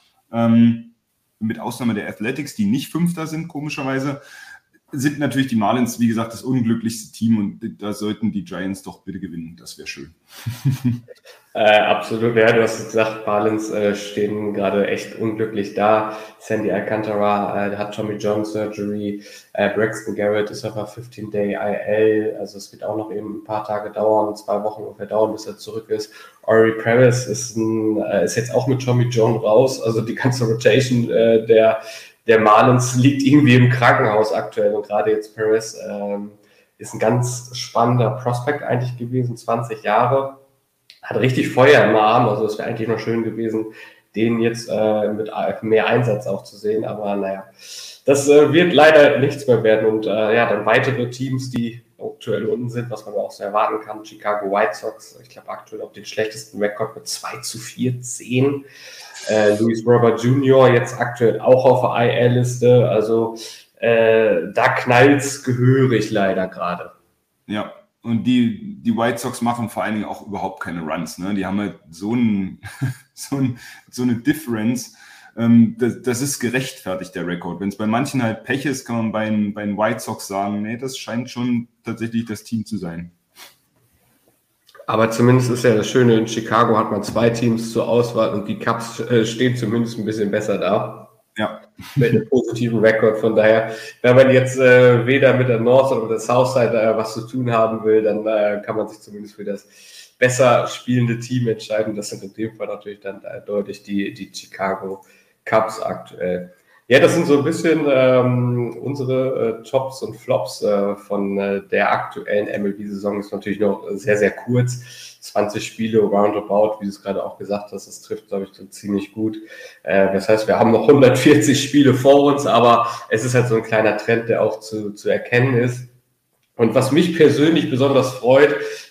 Mit Ausnahme der Athletics, die nicht Fünfter sind, komischerweise, sind natürlich die Marlins, wie gesagt, das unglücklichste Team und da sollten die Giants doch bitte gewinnen. Das wäre schön. Absolut, ja, du hast gesagt, Marlins stehen gerade echt unglücklich da. Sandy Alcantara hat Tommy John Surgery, Braxton Garrett ist auf einer 15-Day IL, also es wird auch noch eben ein paar Tage dauern, 2 Wochen ungefähr dauern, bis er zurück ist. Ori Paris ist jetzt auch mit Tommy John raus, also die ganze Rotation der Marlins liegt irgendwie im Krankenhaus aktuell und gerade jetzt Perez ist ein ganz spannender Prospect eigentlich gewesen, 20 Jahre, hat richtig Feuer im Arm, also es wäre eigentlich noch schön gewesen, den jetzt mit mehr Einsatz auch zu sehen, aber naja, das wird leider nichts mehr werden und dann weitere Teams, die aktuell unten sind, was man auch so erwarten kann, Chicago White Sox, ich glaube aktuell auf den schlechtesten Rekord mit 2:14. Luis Robert Jr. jetzt aktuell auch auf der IL-Liste, also da knallt's gehörig leider gerade. Ja, und die White Sox machen vor allen Dingen auch überhaupt keine Runs, ne? Die haben halt so eine Difference, das ist gerechtfertigt, der Rekord. Wenn es bei manchen halt Pech ist, kann man bei den White Sox sagen, nee, das scheint schon tatsächlich das Team zu sein. Aber zumindest ist ja das Schöne, in Chicago hat man 2 Teams zur Auswahl und die Cubs stehen zumindest ein bisschen besser da. Ja. Mit einem positiven Rekord. Von daher, wenn man jetzt weder mit der North oder mit der Southside was zu tun haben will, dann kann man sich zumindest für das besser spielende Team entscheiden. Das sind in dem Fall natürlich dann deutlich die Chicago Cubs aktuell. Ja, das sind so ein bisschen unsere Tops und Flops von der aktuellen MLB-Saison. Ist natürlich noch sehr, sehr kurz. 20 Spiele roundabout, wie du es gerade auch gesagt hast, das trifft, glaube ich, so ziemlich gut. Das heißt, wir haben noch 140 Spiele vor uns, aber es ist halt so ein kleiner Trend, der auch zu erkennen ist. Und was mich persönlich besonders freut,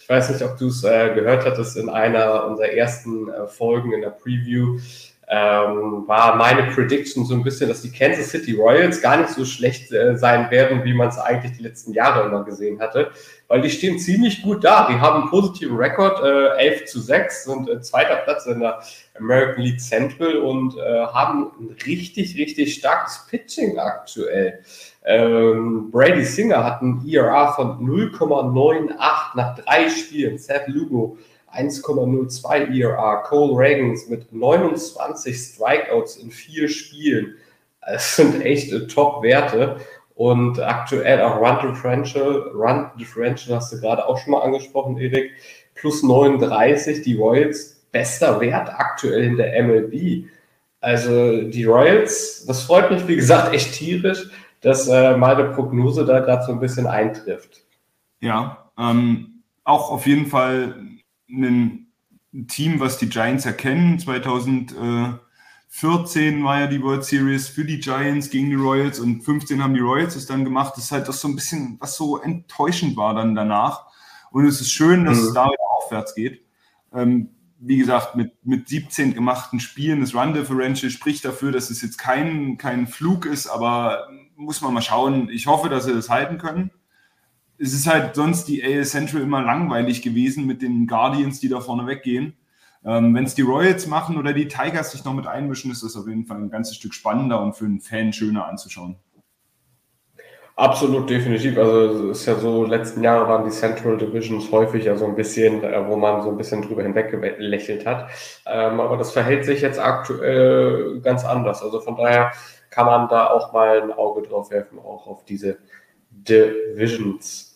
Ich weiß nicht, ob du es gehört hattest in einer unserer ersten Folgen in der Preview. War meine Prediction so ein bisschen, dass die Kansas City Royals gar nicht so schlecht sein werden, wie man es eigentlich die letzten Jahre immer gesehen hatte, weil die stehen ziemlich gut da. Die haben einen positiven Rekord, 11-6, sind zweiter Platz in der American League Central und haben ein richtig, richtig starkes Pitching aktuell. Brady Singer hat ein ERA von 0,98 nach 3 Spielen. Seth Lugo 1,02 ERA. Cole Ragans mit 29 Strikeouts in 4 Spielen. Das sind echt Top-Werte. Und aktuell auch Run Differential hast du gerade auch schon mal angesprochen, Erik. Plus 39, die Royals, bester Wert aktuell in der MLB. Also die Royals, das freut mich, wie gesagt, echt tierisch, dass meine Prognose da gerade so ein bisschen eintrifft. Ja, auch auf jeden Fall ein Team, was die Giants erkennen. 2014 war ja die World Series für die Giants gegen die Royals und 15 haben die Royals es dann gemacht. Das ist halt auch so ein bisschen, was so enttäuschend war dann danach. Und es ist schön, dass es da wieder aufwärts geht. Wie gesagt, mit 17 gemachten Spielen, das Run Differential spricht dafür, dass es jetzt kein Flug ist, aber muss man mal schauen. Ich hoffe, dass sie das halten können. Es ist halt sonst die AL Central immer langweilig gewesen mit den Guardians, die da vorne weggehen. Wenn es die Royals machen oder die Tigers sich noch mit einmischen, ist das auf jeden Fall ein ganzes Stück spannender und für einen Fan schöner anzuschauen. Absolut, definitiv. Also es ist ja so, letzten Jahre waren die Central Divisions häufig ja so ein bisschen, wo man so ein bisschen drüber hinweg gelächelt hat. Aber das verhält sich jetzt aktuell ganz anders. Also von daher kann man da auch mal ein Auge drauf werfen, auch auf diese Divisions.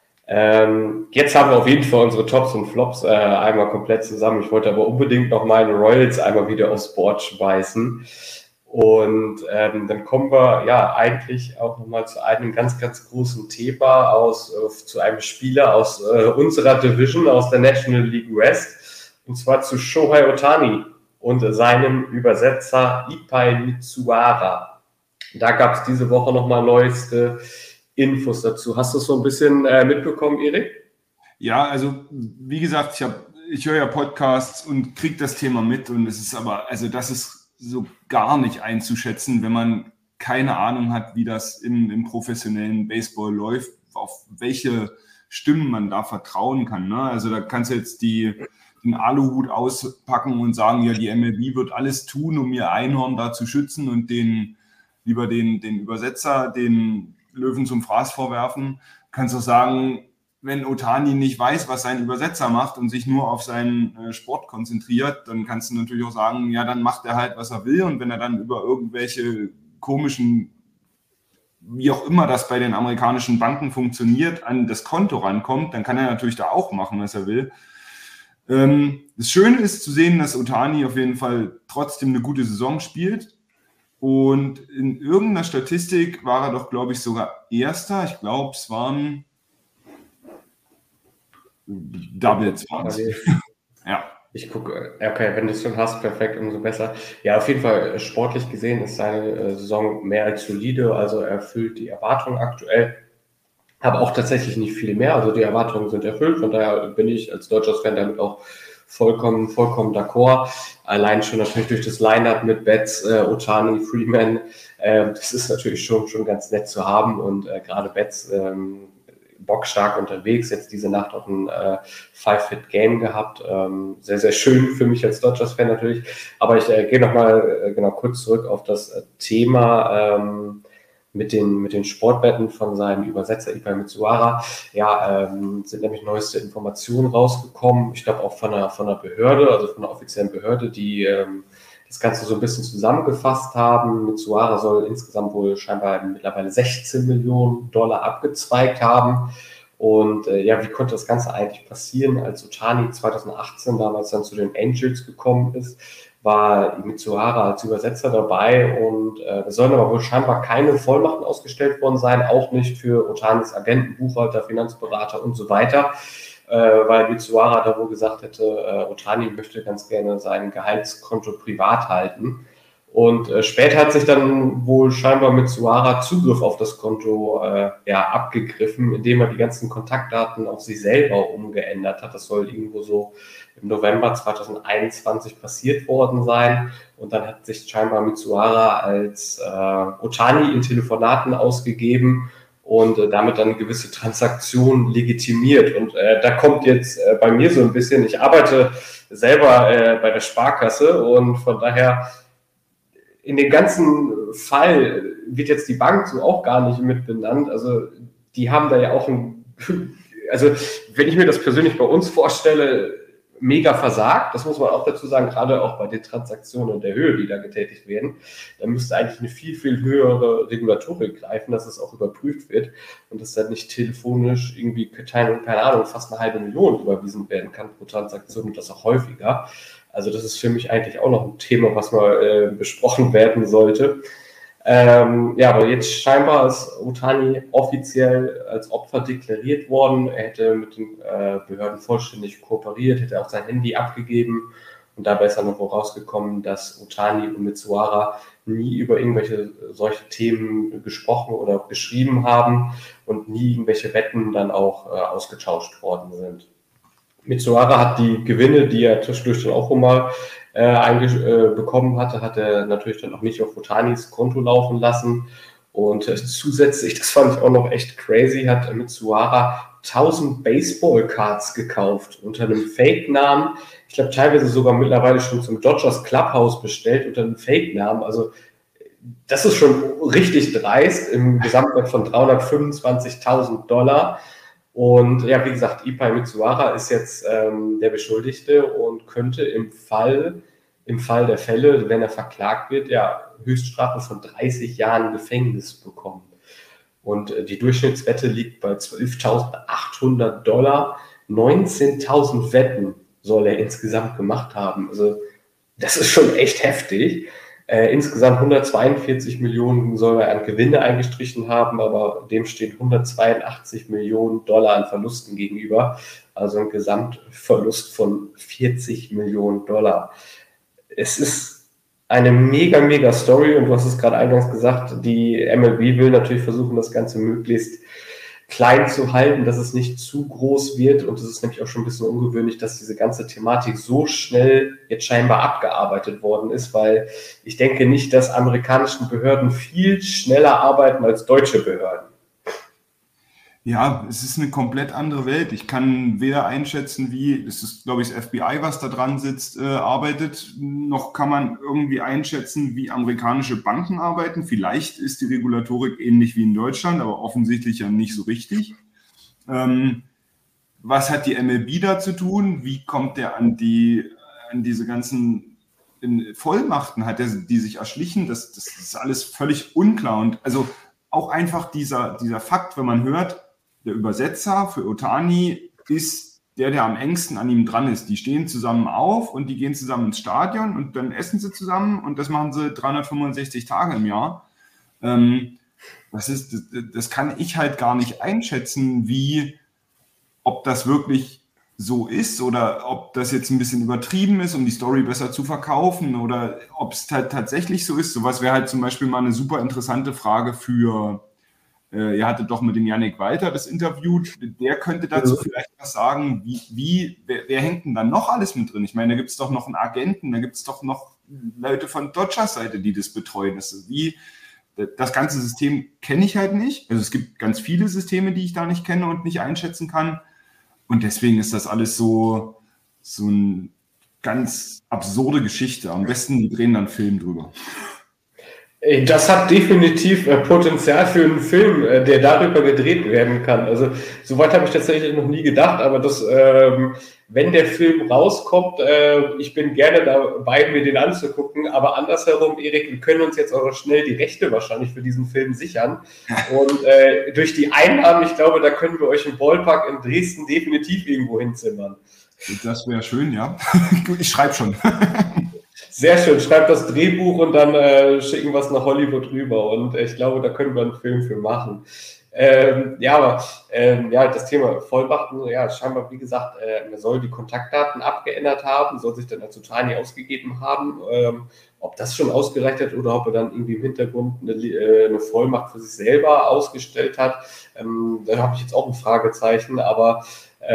Jetzt haben wir auf jeden Fall unsere Tops und Flops einmal komplett zusammen. Ich wollte aber unbedingt noch meine Royals einmal wieder aufs Board schmeißen. Und dann kommen wir ja eigentlich auch nochmal zu einem ganz, ganz großen Thema zu einem Spieler aus unserer Division, aus der National League West, und zwar zu Shohei Ohtani und seinem Übersetzer Ippei Mitsuhara. Da gab es diese Woche nochmal neueste Infos dazu. Hast du es so ein bisschen mitbekommen, Erik? Ja, also wie gesagt, ich höre ja Podcasts und kriege das Thema mit und es ist aber, also das ist so gar nicht einzuschätzen, wenn man keine Ahnung hat, wie das im professionellen Baseball läuft, auf welche Stimmen man da vertrauen kann. Ne? Also da kannst du jetzt den Aluhut auspacken und sagen, ja, die MLB wird alles tun, um ihr Einhorn da zu schützen und den Übersetzer, den Löwen zum Fraß vorwerfen. Kannst du sagen, wenn Ohtani nicht weiß, was sein Übersetzer macht und sich nur auf seinen Sport konzentriert, dann kannst du natürlich auch sagen, ja, dann macht er halt, was er will. Und wenn er dann über irgendwelche komischen, wie auch immer das bei den amerikanischen Banken funktioniert, an das Konto rankommt, dann kann er natürlich da auch machen, was er will. Das Schöne ist zu sehen, dass Ohtani auf jeden Fall trotzdem eine gute Saison spielt. Und in irgendeiner Statistik war er doch, glaube ich, sogar Erster. Ich glaube, es waren Doubles. Ja. Ich gucke, okay, wenn du es schon hast, perfekt, umso besser. Ja, auf jeden Fall, sportlich gesehen ist seine Saison mehr als solide, also er erfüllt die Erwartungen aktuell, aber auch tatsächlich nicht viel mehr, also die Erwartungen sind erfüllt, von daher bin ich als Dodgers Fan damit auch vollkommen d'accord. Allein schon natürlich durch das Line-Up mit Betts, Ohtani, Freeman, das ist natürlich schon ganz nett zu haben und gerade Betts bockstark unterwegs, jetzt diese Nacht auch ein 5-Hit-Game gehabt. Sehr, sehr schön für mich als Dodgers-Fan natürlich. Aber ich gehe nochmal kurz zurück auf das Thema mit den Sportwetten von seinem Übersetzer Ippei Mitsuhara. Ja, sind nämlich neueste Informationen rausgekommen. Ich glaube auch von einer Behörde, also von einer offiziellen Behörde, die das Ganze so ein bisschen zusammengefasst haben. Mitsuhara soll insgesamt wohl scheinbar mittlerweile 16 Millionen Dollar abgezweigt haben. Und wie konnte das Ganze eigentlich passieren? Als Ohtani 2018 damals dann zu den Angels gekommen ist, war Mitsuhara als Übersetzer dabei und es sollen aber wohl scheinbar keine Vollmachten ausgestellt worden sein, auch nicht für Ohtanis Agenten, Buchhalter, Finanzberater und so weiter. Weil Mitsuhara da wohl gesagt hätte, Ohtani möchte ganz gerne sein Gehaltskonto privat halten. Und später hat sich dann wohl scheinbar Mitsuhara Zugriff auf das Konto abgegriffen, indem er die ganzen Kontaktdaten auf sich selber umgeändert hat. Das soll irgendwo so im November 2021 passiert worden sein. Und dann hat sich scheinbar Mitsuhara als Ohtani in Telefonaten ausgegeben und damit dann gewisse Transaktionen legitimiert. Und da kommt jetzt bei mir so ein bisschen, ich arbeite selber bei der Sparkasse und von daher in dem ganzen Fall wird jetzt die Bank so auch gar nicht mit benannt. Also die haben da ja auch also wenn ich mir das persönlich bei uns vorstelle, mega versagt. Das muss man auch dazu sagen, gerade auch bei den Transaktionen und der Höhe, die da getätigt werden. Da müsste eigentlich eine viel, viel höhere Regulatorik greifen, dass es auch überprüft wird und dass dann nicht telefonisch irgendwie, keine Ahnung, fast 500.000 überwiesen werden kann pro Transaktion und das auch häufiger. Also das ist für mich eigentlich auch noch ein Thema, was mal besprochen werden sollte. Aber jetzt scheinbar ist Ohtani offiziell als Opfer deklariert worden. Er hätte mit den Behörden vollständig kooperiert, hätte auch sein Handy abgegeben. Und dabei ist dann noch rausgekommen, dass Ohtani und Mitsuhara nie über irgendwelche solche Themen gesprochen oder geschrieben haben und nie irgendwelche Wetten dann auch ausgetauscht worden sind. Mitsuhara hat die Gewinne, die er zwischendurch dann auch mal bekommen hatte, hat er natürlich dann auch nicht auf Ohtanis Konto laufen lassen. Und zusätzlich, das fand ich auch noch echt crazy, hat Mitsuhara 1000 Baseball-Cards gekauft unter einem Fake-Namen. Ich glaube, teilweise sogar mittlerweile schon zum Dodgers Clubhouse bestellt unter einem Fake-Namen. Also das ist schon richtig dreist im Gesamtwert von $325.000. Und ja, wie gesagt, Ippei Mitsuhara ist jetzt der Beschuldigte und könnte im Fall der Fälle, wenn er verklagt wird, ja Höchststrafe von 30 Jahren Gefängnis bekommen. Und die Durchschnittswette liegt bei $12.800. 19.000 Wetten soll er insgesamt gemacht haben. Also das ist schon echt heftig. Insgesamt 142 Millionen soll er an Gewinne eingestrichen haben, aber dem stehen 182 Millionen Dollar an Verlusten gegenüber. Also ein Gesamtverlust von 40 Millionen Dollar. Es ist eine mega, mega Story und du hast es gerade eingangs gesagt, die MLB will natürlich versuchen, das Ganze möglichst klein zu halten, dass es nicht zu groß wird und es ist nämlich auch schon ein bisschen ungewöhnlich, dass diese ganze Thematik so schnell jetzt scheinbar abgearbeitet worden ist, weil ich denke nicht, dass amerikanische Behörden viel schneller arbeiten als deutsche Behörden. Ja, es ist eine komplett andere Welt. Ich kann weder einschätzen, wie, es ist, glaube ich, das FBI, was da dran sitzt, arbeitet, noch kann man irgendwie einschätzen, wie amerikanische Banken arbeiten. Vielleicht ist die Regulatorik ähnlich wie in Deutschland, aber offensichtlich ja nicht so richtig. Was hat die MLB da zu tun? Wie kommt der an diese ganzen Vollmachten? Hat er die sich erschlichen? Das ist alles völlig unklar. Und also auch einfach dieser Fakt, wenn man hört, der Übersetzer für Ohtani ist der am engsten an ihm dran ist. Die stehen zusammen auf und die gehen zusammen ins Stadion und dann essen sie zusammen und das machen sie 365 Tage im Jahr. Das kann ich halt gar nicht einschätzen, ob das wirklich so ist oder ob das jetzt ein bisschen übertrieben ist, um die Story besser zu verkaufen oder ob es halt tatsächlich so ist. Sowas wäre halt zum Beispiel mal eine super interessante Frage für ihr hattet doch mit dem Yannick Walter das Interview, der könnte dazu vielleicht was sagen, wer hängt denn da noch alles mit drin? Ich meine, da gibt es doch noch einen Agenten, da gibt es doch noch Leute von Dodgers Seite, die das betreuen. Das ganze System kenne ich halt nicht. Also es gibt ganz viele Systeme, die ich da nicht kenne und nicht einschätzen kann. Und deswegen ist das alles so eine ganz absurde Geschichte. Am besten, die drehen dann einen Film drüber. Das hat definitiv Potenzial für einen Film, der darüber gedreht werden kann. Also soweit habe ich tatsächlich noch nie gedacht, aber wenn der Film rauskommt, ich bin gerne dabei, mir den anzugucken, aber andersherum, Erik, wir können uns jetzt auch schnell die Rechte wahrscheinlich für diesen Film sichern und durch die Einnahmen, ich glaube, da können wir euch im Ballpark in Dresden definitiv irgendwo hinzimmern. Das wäre schön, ja. Ich schreibe schon. Sehr schön, schreibt das Drehbuch und dann schicken wir es nach Hollywood rüber und ich glaube, da können wir einen Film für machen. Ja, das Thema Vollmachten, ja, scheinbar, wie gesagt, er soll die Kontaktdaten abgeändert haben, soll sich dann als Otani ausgegeben haben. Ob das schon ausgereicht hat oder ob er dann irgendwie im Hintergrund eine Vollmacht für sich selber ausgestellt hat, da habe ich jetzt auch ein Fragezeichen, aber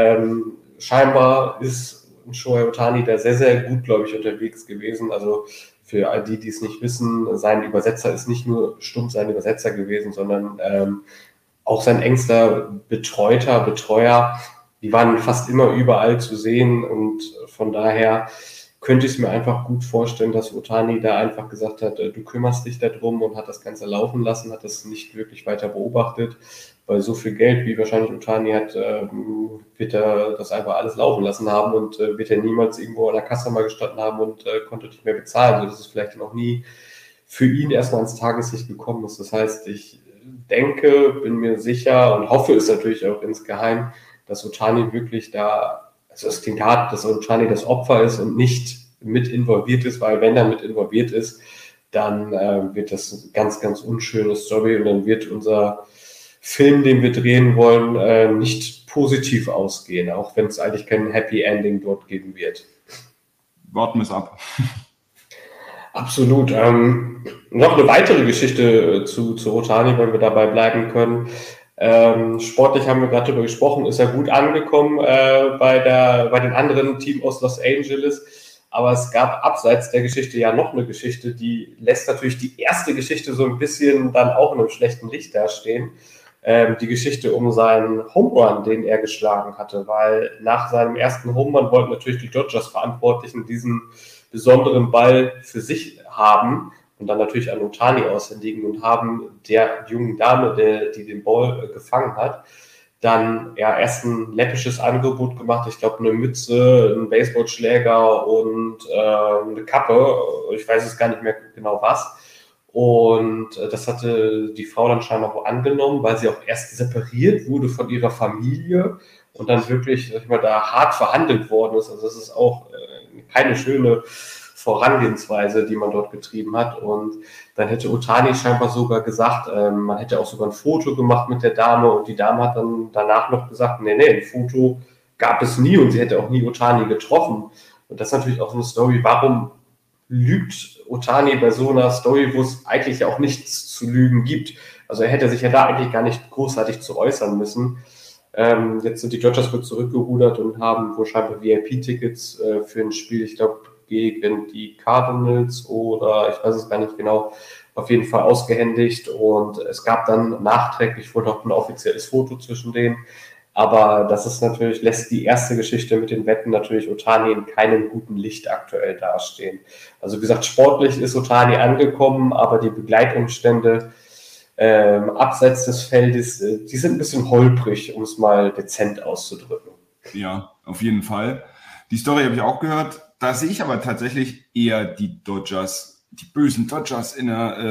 scheinbar ist Shohei Otani da sehr, sehr gut, glaube ich, unterwegs gewesen. Also für all die, die es nicht wissen, sein Übersetzer ist nicht nur stumpf sein Übersetzer gewesen, sondern auch sein engster Betreuer, die waren fast immer überall zu sehen und von daher könnte ich es mir einfach gut vorstellen, dass Otani da einfach gesagt hat, du kümmerst dich darum und hat das Ganze laufen lassen, hat das nicht wirklich weiter beobachtet, weil so viel Geld, wie wahrscheinlich Otani hat, wird er das einfach alles laufen lassen haben und wird er niemals irgendwo an der Kasse mal gestanden haben und konnte nicht mehr bezahlen, sodass es vielleicht noch nie für ihn erstmal ans Tageslicht gekommen ist. Das heißt, ich denke, bin mir sicher und hoffe es natürlich auch insgeheim, dass Otani wirklich da, also es klingt hart, dass Otani das Opfer ist und nicht mit involviert ist, weil wenn er mit involviert ist, dann wird das eine ganz, ganz unschöne Story und dann wird unser Film, den wir drehen wollen, nicht positiv ausgehen, auch wenn es eigentlich kein Happy Ending dort geben wird. Warten wir es ab. Absolut. Noch eine weitere Geschichte zu Otani, wenn wir dabei bleiben können. Sportlich haben wir gerade darüber gesprochen, ist er gut angekommen bei den anderen Teams aus Los Angeles. Aber es gab abseits der Geschichte ja noch eine Geschichte, die lässt natürlich die erste Geschichte so ein bisschen dann auch in einem schlechten Licht dastehen. Die Geschichte um seinen Home Run, den er geschlagen hatte, weil nach seinem ersten Home Run wollten natürlich die Dodgers-Verantwortlichen diesen besonderen Ball für sich haben und dann natürlich an Otani aushändigen und haben der jungen Dame, die den Ball gefangen hat, dann ja erst ein läppisches Angebot gemacht. Ich glaube, eine Mütze, einen Baseballschläger und eine Kappe. Ich weiß es gar nicht mehr genau was. Und das hatte die Frau dann scheinbar wo angenommen, weil sie auch erst separiert wurde von ihrer Familie und dann wirklich, sag ich mal, da hart verhandelt worden ist. Also das ist auch keine schöne Vorangehensweise, die man dort getrieben hat. Und dann hätte Otani scheinbar sogar gesagt, man hätte auch sogar ein Foto gemacht mit der Dame und die Dame hat dann danach noch gesagt, nee, ein Foto gab es nie und sie hätte auch nie Otani getroffen. Und das ist natürlich auch so eine Story, warum lügt Otani bei so einer Story, wo es eigentlich auch nichts zu lügen gibt. Also er hätte sich ja da eigentlich gar nicht großartig zu äußern müssen. Jetzt sind die Dodgers wohl zurückgerudert und haben wohl scheinbar VIP-Tickets für ein Spiel, ich glaube, gegen die Cardinals oder ich weiß es gar nicht genau, auf jeden Fall ausgehändigt. Und es gab dann nachträglich wohl noch ein offizielles Foto zwischen denen. Aber das ist natürlich, lässt die erste Geschichte mit den Wetten natürlich Otani in keinem guten Licht aktuell dastehen. Also wie gesagt, sportlich ist Otani angekommen, aber die Begleitumstände abseits des Feldes, die sind ein bisschen holprig, um es mal dezent auszudrücken. Ja, auf jeden Fall. Die Story habe ich auch gehört. Da sehe ich aber tatsächlich eher die Dodgers, die bösen Dodgers in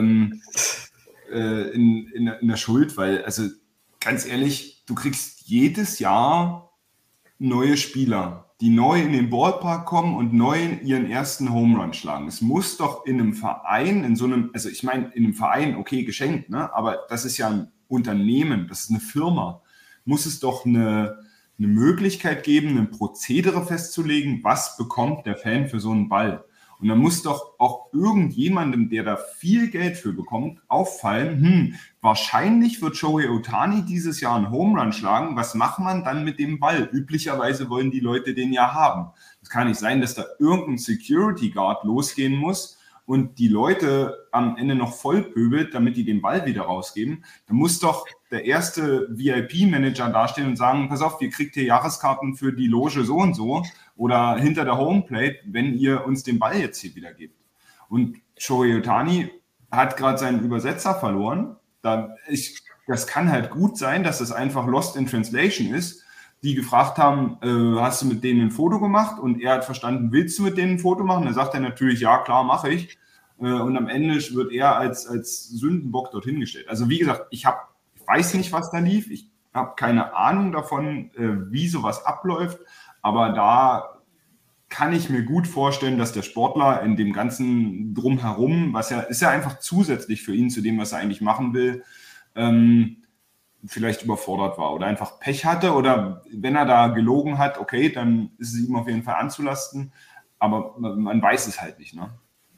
der Schuld, weil, also ganz ehrlich, du kriegst jedes Jahr neue Spieler, die neu in den Ballpark kommen und neu ihren ersten Home Run schlagen. Es muss doch in einem Verein, also ich meine, in einem Verein, okay, geschenkt, ne? Aber das ist ja ein Unternehmen, das ist eine Firma, muss es doch eine Möglichkeit geben, ein Prozedere festzulegen, was bekommt der Fan für so einen Ball. Und dann muss doch auch irgendjemandem, der da viel Geld für bekommt, auffallen, wahrscheinlich wird Shohei Otani dieses Jahr einen Home Run schlagen. Was macht man dann mit dem Ball? Üblicherweise wollen die Leute den ja haben. Es kann nicht sein, dass da irgendein Security Guard losgehen muss und die Leute am Ende noch vollpöbelt, damit die den Ball wieder rausgeben. Da muss doch der erste VIP-Manager dastehen und sagen, pass auf, ihr kriegt hier Jahreskarten für die Loge so und so oder hinter der Homeplate, wenn ihr uns den Ball jetzt hier wieder gebt. Und Shohei Otani hat gerade seinen Übersetzer verloren. Das kann halt gut sein, dass das einfach Lost in Translation ist, die gefragt haben, hast du mit denen ein Foto gemacht? Und er hat verstanden, willst du mit denen ein Foto machen? Dann sagt er natürlich, ja, klar, mache ich. Und am Ende wird er als Sündenbock dorthin gestellt. Also wie gesagt, ich weiß nicht, was da lief. Ich habe keine Ahnung davon, wie sowas abläuft. Aber da kann ich mir gut vorstellen, dass der Sportler in dem ganzen Drumherum, ist ja einfach zusätzlich für ihn zu dem, was er eigentlich machen will, vielleicht überfordert war oder einfach Pech hatte oder wenn er da gelogen hat, okay, dann ist es ihm auf jeden Fall anzulasten, aber man weiß es halt nicht, ne?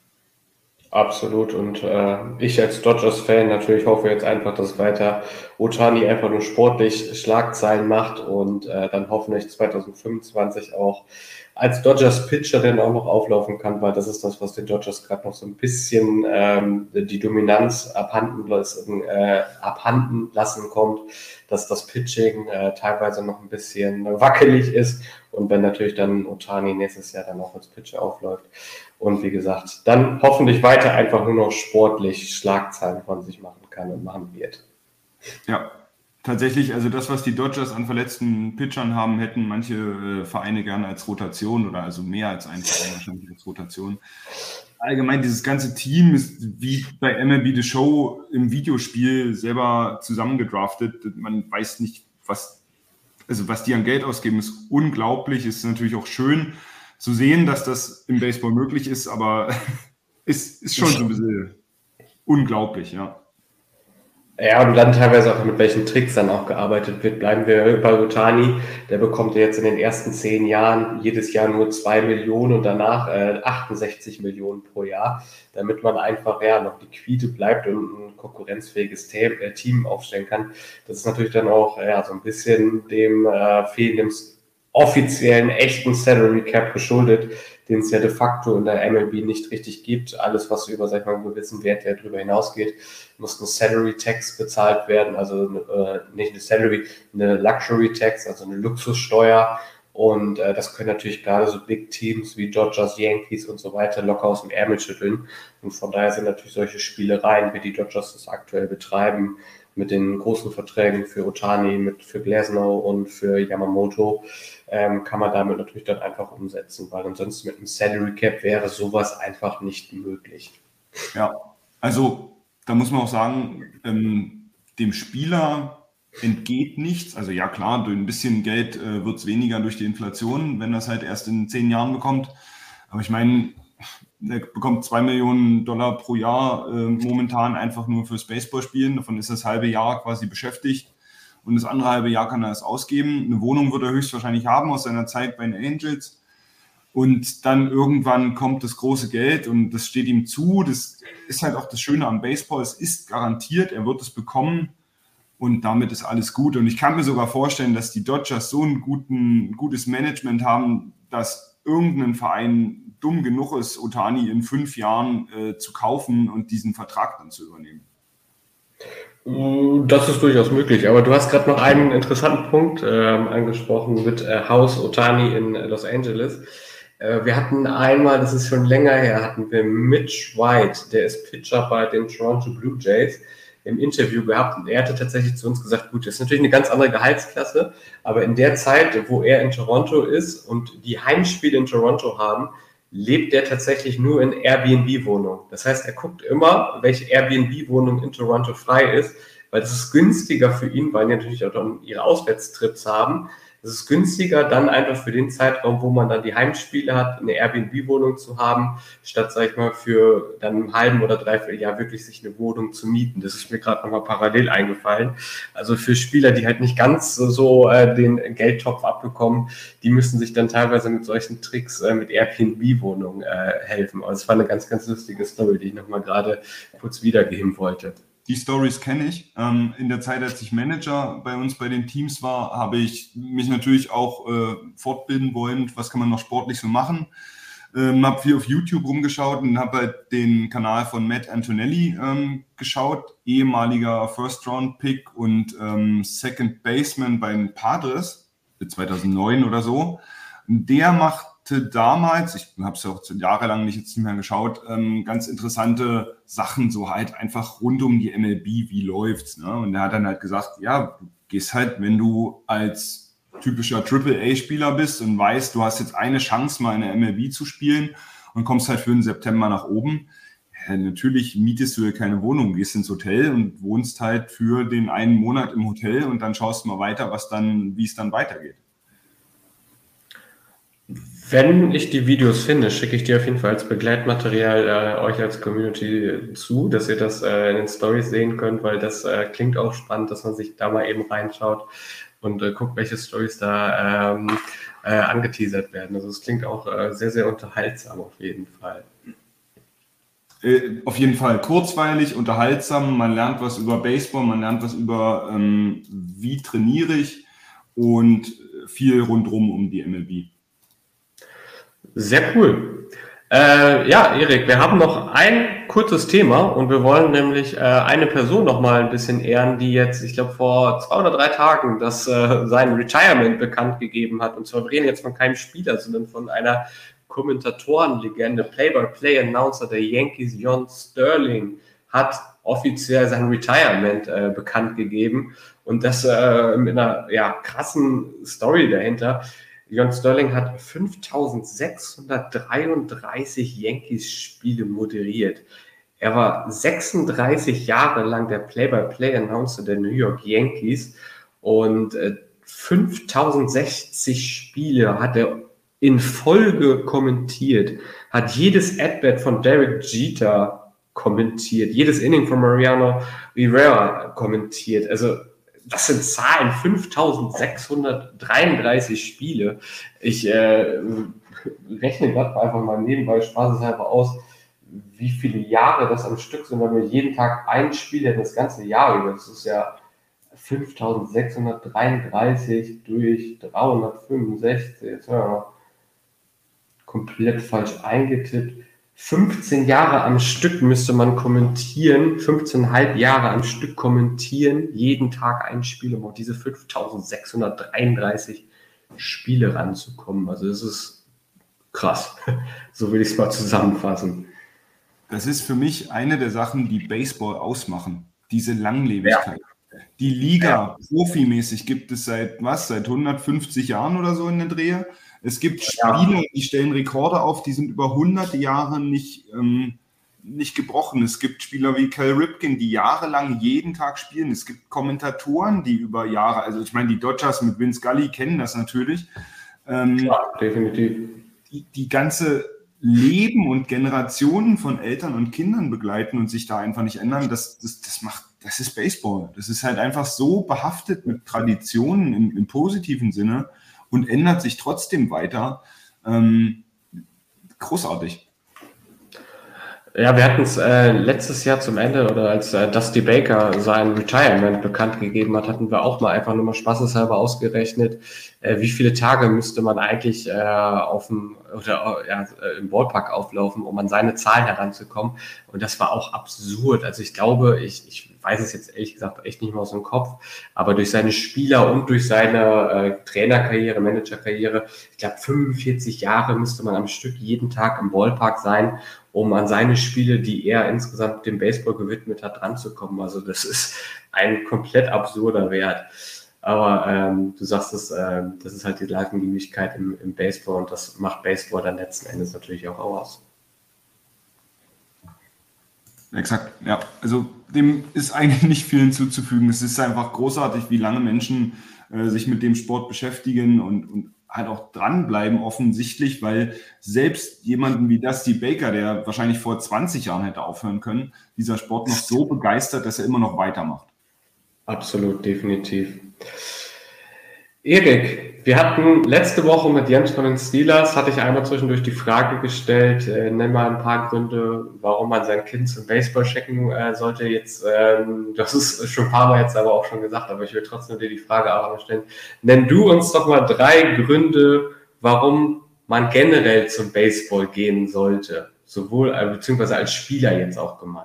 Absolut. Und ich als Dodgers-Fan natürlich hoffe jetzt einfach, dass weiter Ohtani einfach nur sportlich Schlagzeilen macht und dann hoffentlich 2025 auch als Dodgers-Pitcher dann auch noch auflaufen kann, weil das ist das, was den Dodgers gerade noch so ein bisschen die Dominanz abhanden lassen kommt, dass das Pitching teilweise noch ein bisschen wackelig ist und wenn natürlich dann Ohtani nächstes Jahr dann auch als Pitcher aufläuft. Und wie gesagt, dann hoffentlich weiter einfach nur noch sportlich Schlagzeilen von sich machen kann und machen wird. Ja, tatsächlich, also das, was die Dodgers an verletzten Pitchern haben, hätten manche Vereine gerne als Rotation oder also mehr als ein Verein wahrscheinlich als Rotation. Allgemein, dieses ganze Team ist wie bei MLB The Show im Videospiel selber zusammengedraftet. Man weiß nicht, was die an Geld ausgeben, ist unglaublich, ist natürlich auch schön zu sehen, dass das im Baseball möglich ist, aber ist schon so ein bisschen unglaublich, ja. Ja, und dann teilweise auch mit welchen Tricks dann auch gearbeitet wird. Bleiben wir bei Ohtani, der bekommt jetzt in den ersten 10 Jahren jedes Jahr nur 2 Millionen und danach 68 Millionen pro Jahr, damit man einfach noch liquide bleibt und ein konkurrenzfähiges Team aufstellen kann. Das ist natürlich dann auch so ein bisschen dem fehlenden offiziellen, echten Salary Cap geschuldet, den es ja de facto in der MLB nicht richtig gibt. Alles, was über, sag ich mal, einen gewissen Wert, der darüber hinausgeht, muss eine Salary Tax bezahlt werden, also nicht eine Salary, eine Luxury Tax, also eine Luxussteuer. Und das können natürlich gerade so Big Teams wie Dodgers, Yankees und so weiter locker aus dem Ärmel schütteln. Und von daher sind natürlich solche Spielereien, wie die Dodgers das aktuell betreiben, mit den großen Verträgen für Ohtani, für Glasnow und für Yamamoto, kann man damit natürlich dann einfach umsetzen, weil ansonsten mit einem Salary Cap wäre sowas einfach nicht möglich. Ja, also da muss man auch sagen, dem Spieler entgeht nichts. Also ja klar, durch ein bisschen Geld wird es weniger durch die Inflation, wenn das halt erst in 10 Jahren bekommt. Aber ich meine, der bekommt $2 Millionen pro Jahr momentan einfach nur fürs Baseballspielen. Davon ist das halbe Jahr quasi beschäftigt. Und das andere halbe Jahr kann er es ausgeben. Eine Wohnung wird er höchstwahrscheinlich haben aus seiner Zeit bei den Angels. Und dann irgendwann kommt das große Geld und das steht ihm zu. Das ist halt auch das Schöne am Baseball. Es ist garantiert, er wird es bekommen und damit ist alles gut. Und ich kann mir sogar vorstellen, dass die Dodgers so ein gutes Management haben, dass irgendein Verein dumm genug ist, Ohtani in 5 Jahren zu kaufen und diesen Vertrag dann zu übernehmen. Das ist durchaus möglich, aber du hast gerade noch einen interessanten Punkt angesprochen mit Haus Ohtani in Los Angeles. Wir hatten einmal, das ist schon länger her, hatten wir Mitch White, der ist Pitcher bei den Toronto Blue Jays, im Interview gehabt und er hatte tatsächlich zu uns gesagt, gut, das ist natürlich eine ganz andere Gehaltsklasse, aber in der Zeit, wo er in Toronto ist und die Heimspiele in Toronto haben, lebt er tatsächlich nur in Airbnb-Wohnungen. Das heißt, er guckt immer, welche Airbnb-Wohnung in Toronto frei ist, weil das ist günstiger für ihn, weil die natürlich auch dann ihre Auswärtstrips haben. Es ist günstiger, dann einfach für den Zeitraum, wo man dann die Heimspiele hat, eine Airbnb-Wohnung zu haben, statt, sag ich mal, für dann einem halben oder dreiviertel Jahr wirklich sich eine Wohnung zu mieten. Das ist mir gerade nochmal parallel eingefallen. Also für Spieler, die halt nicht ganz so den Geldtopf abbekommen, die müssen sich dann teilweise mit solchen Tricks mit Airbnb-Wohnungen helfen. Also es war eine ganz, ganz lustige Story, die ich nochmal gerade kurz wiedergeben wollte. Die Stories kenne ich. In der Zeit, als ich Manager bei uns bei den Teams war, habe ich mich natürlich auch fortbilden wollen. Was kann man noch sportlich so machen? Habe viel auf YouTube rumgeschaut und habe halt den Kanal von Matt Antonelli geschaut, ehemaliger First-Round-Pick und Second Baseman bei den Padres, 2009 oder so. Der machte damals, ich habe es ja auch jahrelang nicht mehr geschaut, ganz interessante Sachen, so halt einfach rund um die MLB, wie läuft's, ne? Und er hat dann halt gesagt, ja, du gehst halt, wenn du als typischer AAA-Spieler bist und weißt, du hast jetzt eine Chance, mal in der MLB zu spielen und kommst halt für den September nach oben, ja, natürlich mietest du ja keine Wohnung, gehst ins Hotel und wohnst halt für den einen Monat im Hotel und dann schaust du mal weiter, wie es dann weitergeht. Wenn ich die Videos finde, schicke ich die auf jeden Fall als Begleitmaterial euch als Community zu, dass ihr das in den Stories sehen könnt, weil das klingt auch spannend, dass man sich da mal eben reinschaut und guckt, welche Stories da angeteasert werden. Also es klingt auch sehr, sehr unterhaltsam auf jeden Fall. Auf jeden Fall kurzweilig, unterhaltsam, man lernt was über Baseball, man lernt was über wie trainiere ich und viel rundherum um die MLB. Sehr cool. Ja, Erik, wir haben noch ein kurzes Thema und wir wollen nämlich eine Person noch mal ein bisschen ehren, die jetzt, ich glaube, vor 2 oder 3 Tagen sein Retirement bekannt gegeben hat. Und zwar, wir reden jetzt von keinem Spieler, sondern von einer Kommentatorenlegende, Play-by-Play-Announcer der Yankees, John Sterling, hat offiziell sein Retirement bekannt gegeben. Und das mit einer krassen Story dahinter. John Sterling hat 5.633 Yankees-Spiele moderiert. Er war 36 Jahre lang der Play-by-Play-Announcer der New York Yankees und 5.060 Spiele hat er in Folge kommentiert, hat jedes At-Bat von Derek Jeter kommentiert, jedes Inning von Mariano Rivera kommentiert. Also das sind Zahlen, 5.633 Spiele. Ich rechne gerade einfach mal nebenbei spaßeshalber aus, wie viele Jahre das am Stück sind, wenn wir jeden Tag ein Spiel hätten, das ganze Jahr über. Das ist ja 5.633 durch 365. Jetzt hören wir mal. Komplett falsch eingetippt. 15 Jahre am Stück müsste man kommentieren, 15,5 Jahre am Stück kommentieren, jeden Tag ein Spiel, um auf diese 5.633 Spiele ranzukommen. Also das ist krass. So will ich es mal zusammenfassen. Das ist für mich eine der Sachen, die Baseball ausmachen. Diese Langlebigkeit. Ja. Die Liga profimäßig gibt es seit 150 Jahren oder so in der Drehe. Es gibt Spieler, die stellen Rekorde auf, die sind über hunderte Jahre nicht gebrochen. Es gibt Spieler wie Cal Ripken, die jahrelang jeden Tag spielen. Es gibt Kommentatoren, die über Jahre, also ich meine, die Dodgers mit Vin Scully kennen das natürlich. Klar, definitiv. Die ganze Leben und Generationen von Eltern und Kindern begleiten und sich da einfach nicht ändern, das ist Baseball. Das ist halt einfach so behaftet mit Traditionen im positiven Sinne und ändert sich trotzdem weiter. Großartig. Ja, wir hatten es letztes Jahr zum Ende, oder als Dusty Baker sein Retirement bekannt gegeben hat, hatten wir auch mal einfach nur mal spaßeshalber ausgerechnet, wie viele Tage müsste man eigentlich im Ballpark auflaufen, um an seine Zahlen heranzukommen. Und das war auch absurd. Also ich glaube, ich weiß es jetzt ehrlich gesagt echt nicht mehr aus dem Kopf, aber durch seine Spieler und durch seine Trainerkarriere, Managerkarriere, ich glaube 45 Jahre müsste man am Stück jeden Tag im Ballpark sein, um an seine Spiele, die er insgesamt dem Baseball gewidmet hat, ranzukommen. Also das ist ein komplett absurder Wert. Aber du sagst es, das ist halt die Langlebigkeit im Baseball und das macht Baseball dann letzten Endes natürlich auch aus. Exakt, ja. Also dem ist eigentlich nicht viel hinzuzufügen. Es ist einfach großartig, wie lange Menschen sich mit dem Sport beschäftigen und halt auch dranbleiben offensichtlich, weil selbst jemanden wie Dusty Baker, der wahrscheinlich vor 20 Jahren hätte aufhören können, dieser Sport noch so begeistert, dass er immer noch weitermacht. Absolut, definitiv. Erik, wir hatten letzte Woche mit Jens von den Steelers, hatte ich einmal zwischendurch die Frage gestellt, nenn mal ein paar Gründe, warum man sein Kind zum Baseball schicken sollte. Jetzt, das ist schon ein paar Mal jetzt aber auch schon gesagt, aber ich will trotzdem dir die Frage auch mal stellen. Nenn du uns doch mal 3 Gründe, warum man generell zum Baseball gehen sollte, sowohl beziehungsweise als Spieler jetzt auch gemeint.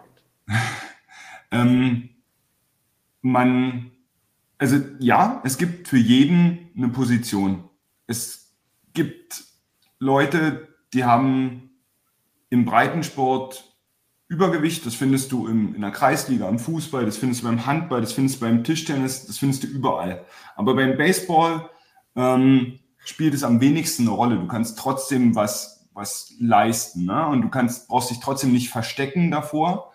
Also ja, es gibt für jeden eine Position. Es gibt Leute, die haben im Breitensport Übergewicht, das findest du in der Kreisliga, im Fußball, das findest du beim Handball, das findest du beim Tischtennis, das findest du überall. Aber beim Baseball spielt es am wenigsten eine Rolle. Du kannst trotzdem was leisten, ne? Und du brauchst dich trotzdem nicht verstecken davor.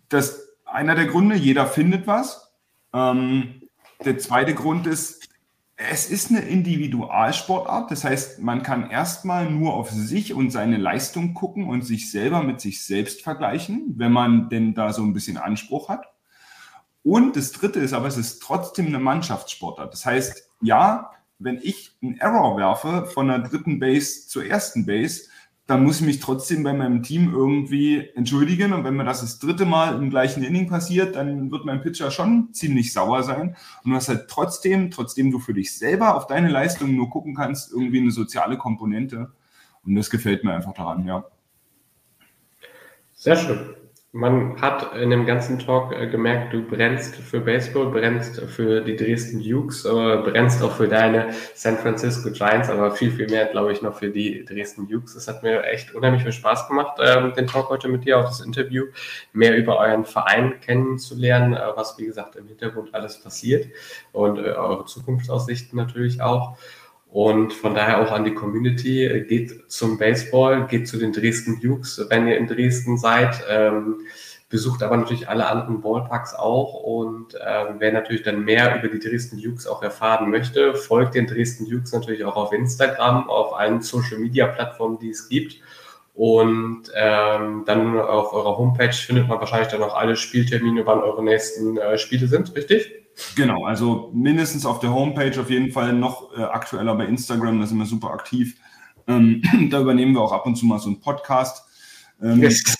Einer der Gründe, jeder findet was. Der zweite Grund ist, Es ist eine Individualsportart, das heißt, man kann erstmal nur auf sich und seine Leistung gucken und sich selber mit sich selbst vergleichen, wenn man denn da so ein bisschen Anspruch hat. Und das Dritte ist aber, es ist trotzdem eine Mannschaftssportart. Das heißt, ja, wenn ich einen Error werfe von der 3. Base zur 1. Base, dann muss ich mich trotzdem bei meinem Team irgendwie entschuldigen. Und wenn mir das 3. Mal im gleichen Inning passiert, dann wird mein Pitcher schon ziemlich sauer sein. Und du hast halt trotzdem du für dich selber auf deine Leistung nur gucken kannst, irgendwie eine soziale Komponente. Und das gefällt mir einfach daran, ja. Sehr schön. Man hat in dem ganzen Talk gemerkt, du brennst für Baseball, brennst für die Dresden Dukes, brennst auch für deine San Francisco Giants, aber viel, viel mehr, glaube ich, noch für die Dresden Dukes. Es hat mir echt unheimlich viel Spaß gemacht, den Talk heute mit dir, auch das Interview, mehr über euren Verein kennenzulernen, was, wie gesagt, im Hintergrund alles passiert und eure Zukunftsaussichten natürlich auch. Und von daher auch an die Community, geht zum Baseball, geht zu den Dresden Dukes, wenn ihr in Dresden seid, besucht aber natürlich alle anderen Ballparks auch und wer natürlich dann mehr über die Dresden Dukes auch erfahren möchte, folgt den Dresden Dukes natürlich auch auf Instagram, auf allen Social-Media-Plattformen, die es gibt. Und dann auf eurer Homepage findet man wahrscheinlich dann auch alle Spieltermine, wann eure nächsten Spiele sind, richtig? Genau, also mindestens auf der Homepage, auf jeden Fall noch aktueller bei Instagram, da sind wir super aktiv. Da übernehmen wir auch ab und zu mal so einen Podcast. Und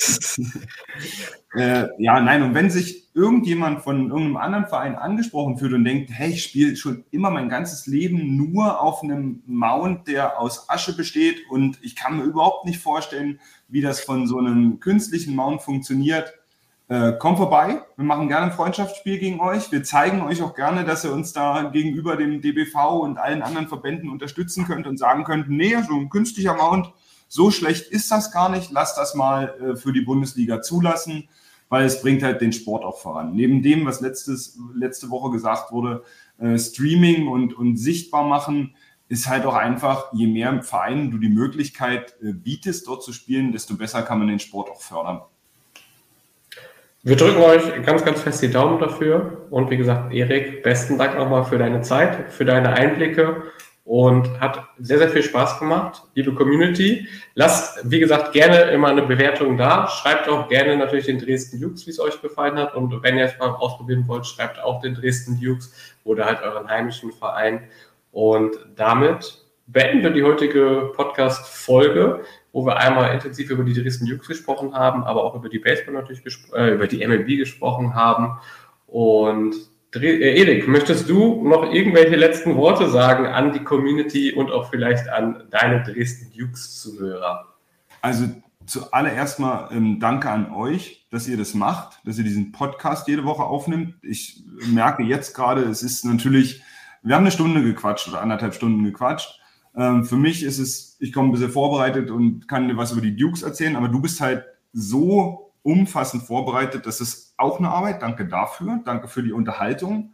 wenn sich irgendjemand von irgendeinem anderen Verein angesprochen fühlt und denkt, hey, ich spiele schon immer mein ganzes Leben nur auf einem Mount, der aus Asche besteht und ich kann mir überhaupt nicht vorstellen, wie das von so einem künstlichen Mount funktioniert, kommt vorbei, wir machen gerne ein Freundschaftsspiel gegen euch. Wir zeigen euch auch gerne, dass ihr uns da gegenüber dem DBV und allen anderen Verbänden unterstützen könnt und sagen könnt, nee, so ein künstlicher Mount, so schlecht ist das gar nicht. Lasst das mal für die Bundesliga zulassen, weil es bringt halt den Sport auch voran. Neben dem, was letzte Woche gesagt wurde, Streaming und sichtbar machen, ist halt auch einfach, je mehr Vereinen du die Möglichkeit bietest, dort zu spielen, desto besser kann man den Sport auch fördern. Wir drücken euch ganz, ganz fest die Daumen dafür. Und wie gesagt, Erik, besten Dank nochmal für deine Zeit, für deine Einblicke und hat sehr, sehr viel Spaß gemacht. Liebe Community, lasst, wie gesagt, gerne immer eine Bewertung da. Schreibt auch gerne natürlich den Dresden Dukes, wie es euch gefallen hat. Und wenn ihr es mal ausprobieren wollt, schreibt auch den Dresden Dukes oder halt euren heimischen Verein. Und damit beenden wir die heutige Podcast-Folge, wo wir einmal intensiv über die Dresden Dukes gesprochen haben, aber auch über die Baseball natürlich über die MLB gesprochen haben. Und Erik, möchtest du noch irgendwelche letzten Worte sagen an die Community und auch vielleicht an deine Dresden Dukes-Zuhörer? Also zuallererst mal danke an euch, dass ihr das macht, dass ihr diesen Podcast jede Woche aufnimmt. Ich merke jetzt gerade, es ist natürlich, wir haben eine Stunde gequatscht oder 1,5 Stunden gequatscht. Für mich ist es, ich komme ein bisschen vorbereitet und kann dir was über die Dukes erzählen, aber du bist halt so umfassend vorbereitet, das ist auch eine Arbeit. Danke dafür, danke für die Unterhaltung.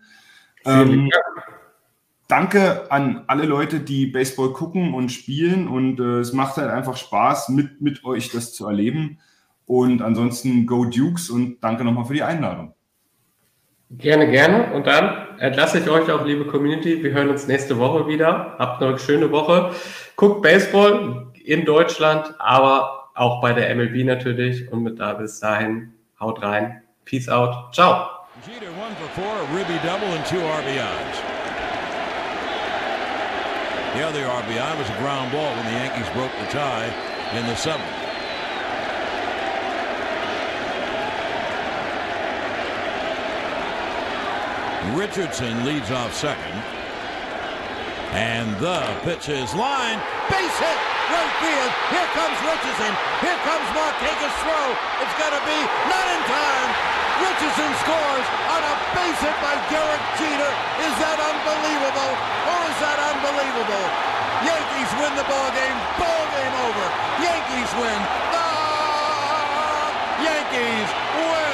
Danke an alle Leute, die Baseball gucken und spielen und es macht halt einfach Spaß, mit euch das zu erleben. Und ansonsten go Dukes und danke nochmal für die Einladung. Gerne, gerne. Und dann entlasse ich euch auch, liebe Community. Wir hören uns nächste Woche wieder. Habt noch eine schöne Woche. Guckt Baseball in Deutschland, aber auch bei der MLB natürlich. Und bis dahin, haut rein. Peace out. Ciao. Jeter 1 for 4, a Ribby double and 2 RBIs. The other RBI was a ground ball when the Yankees broke the tie in the 7th. Richardson leads off second. And the pitch is lined. Base hit! Right field. Here comes Richardson. Here comes Marquez' throw. It's going to be not in time. Richardson scores on a base hit by Derek Jeter. Is that unbelievable? Or is that unbelievable? Yankees win the ball game. Ball game over. Yankees win. The Yankees win.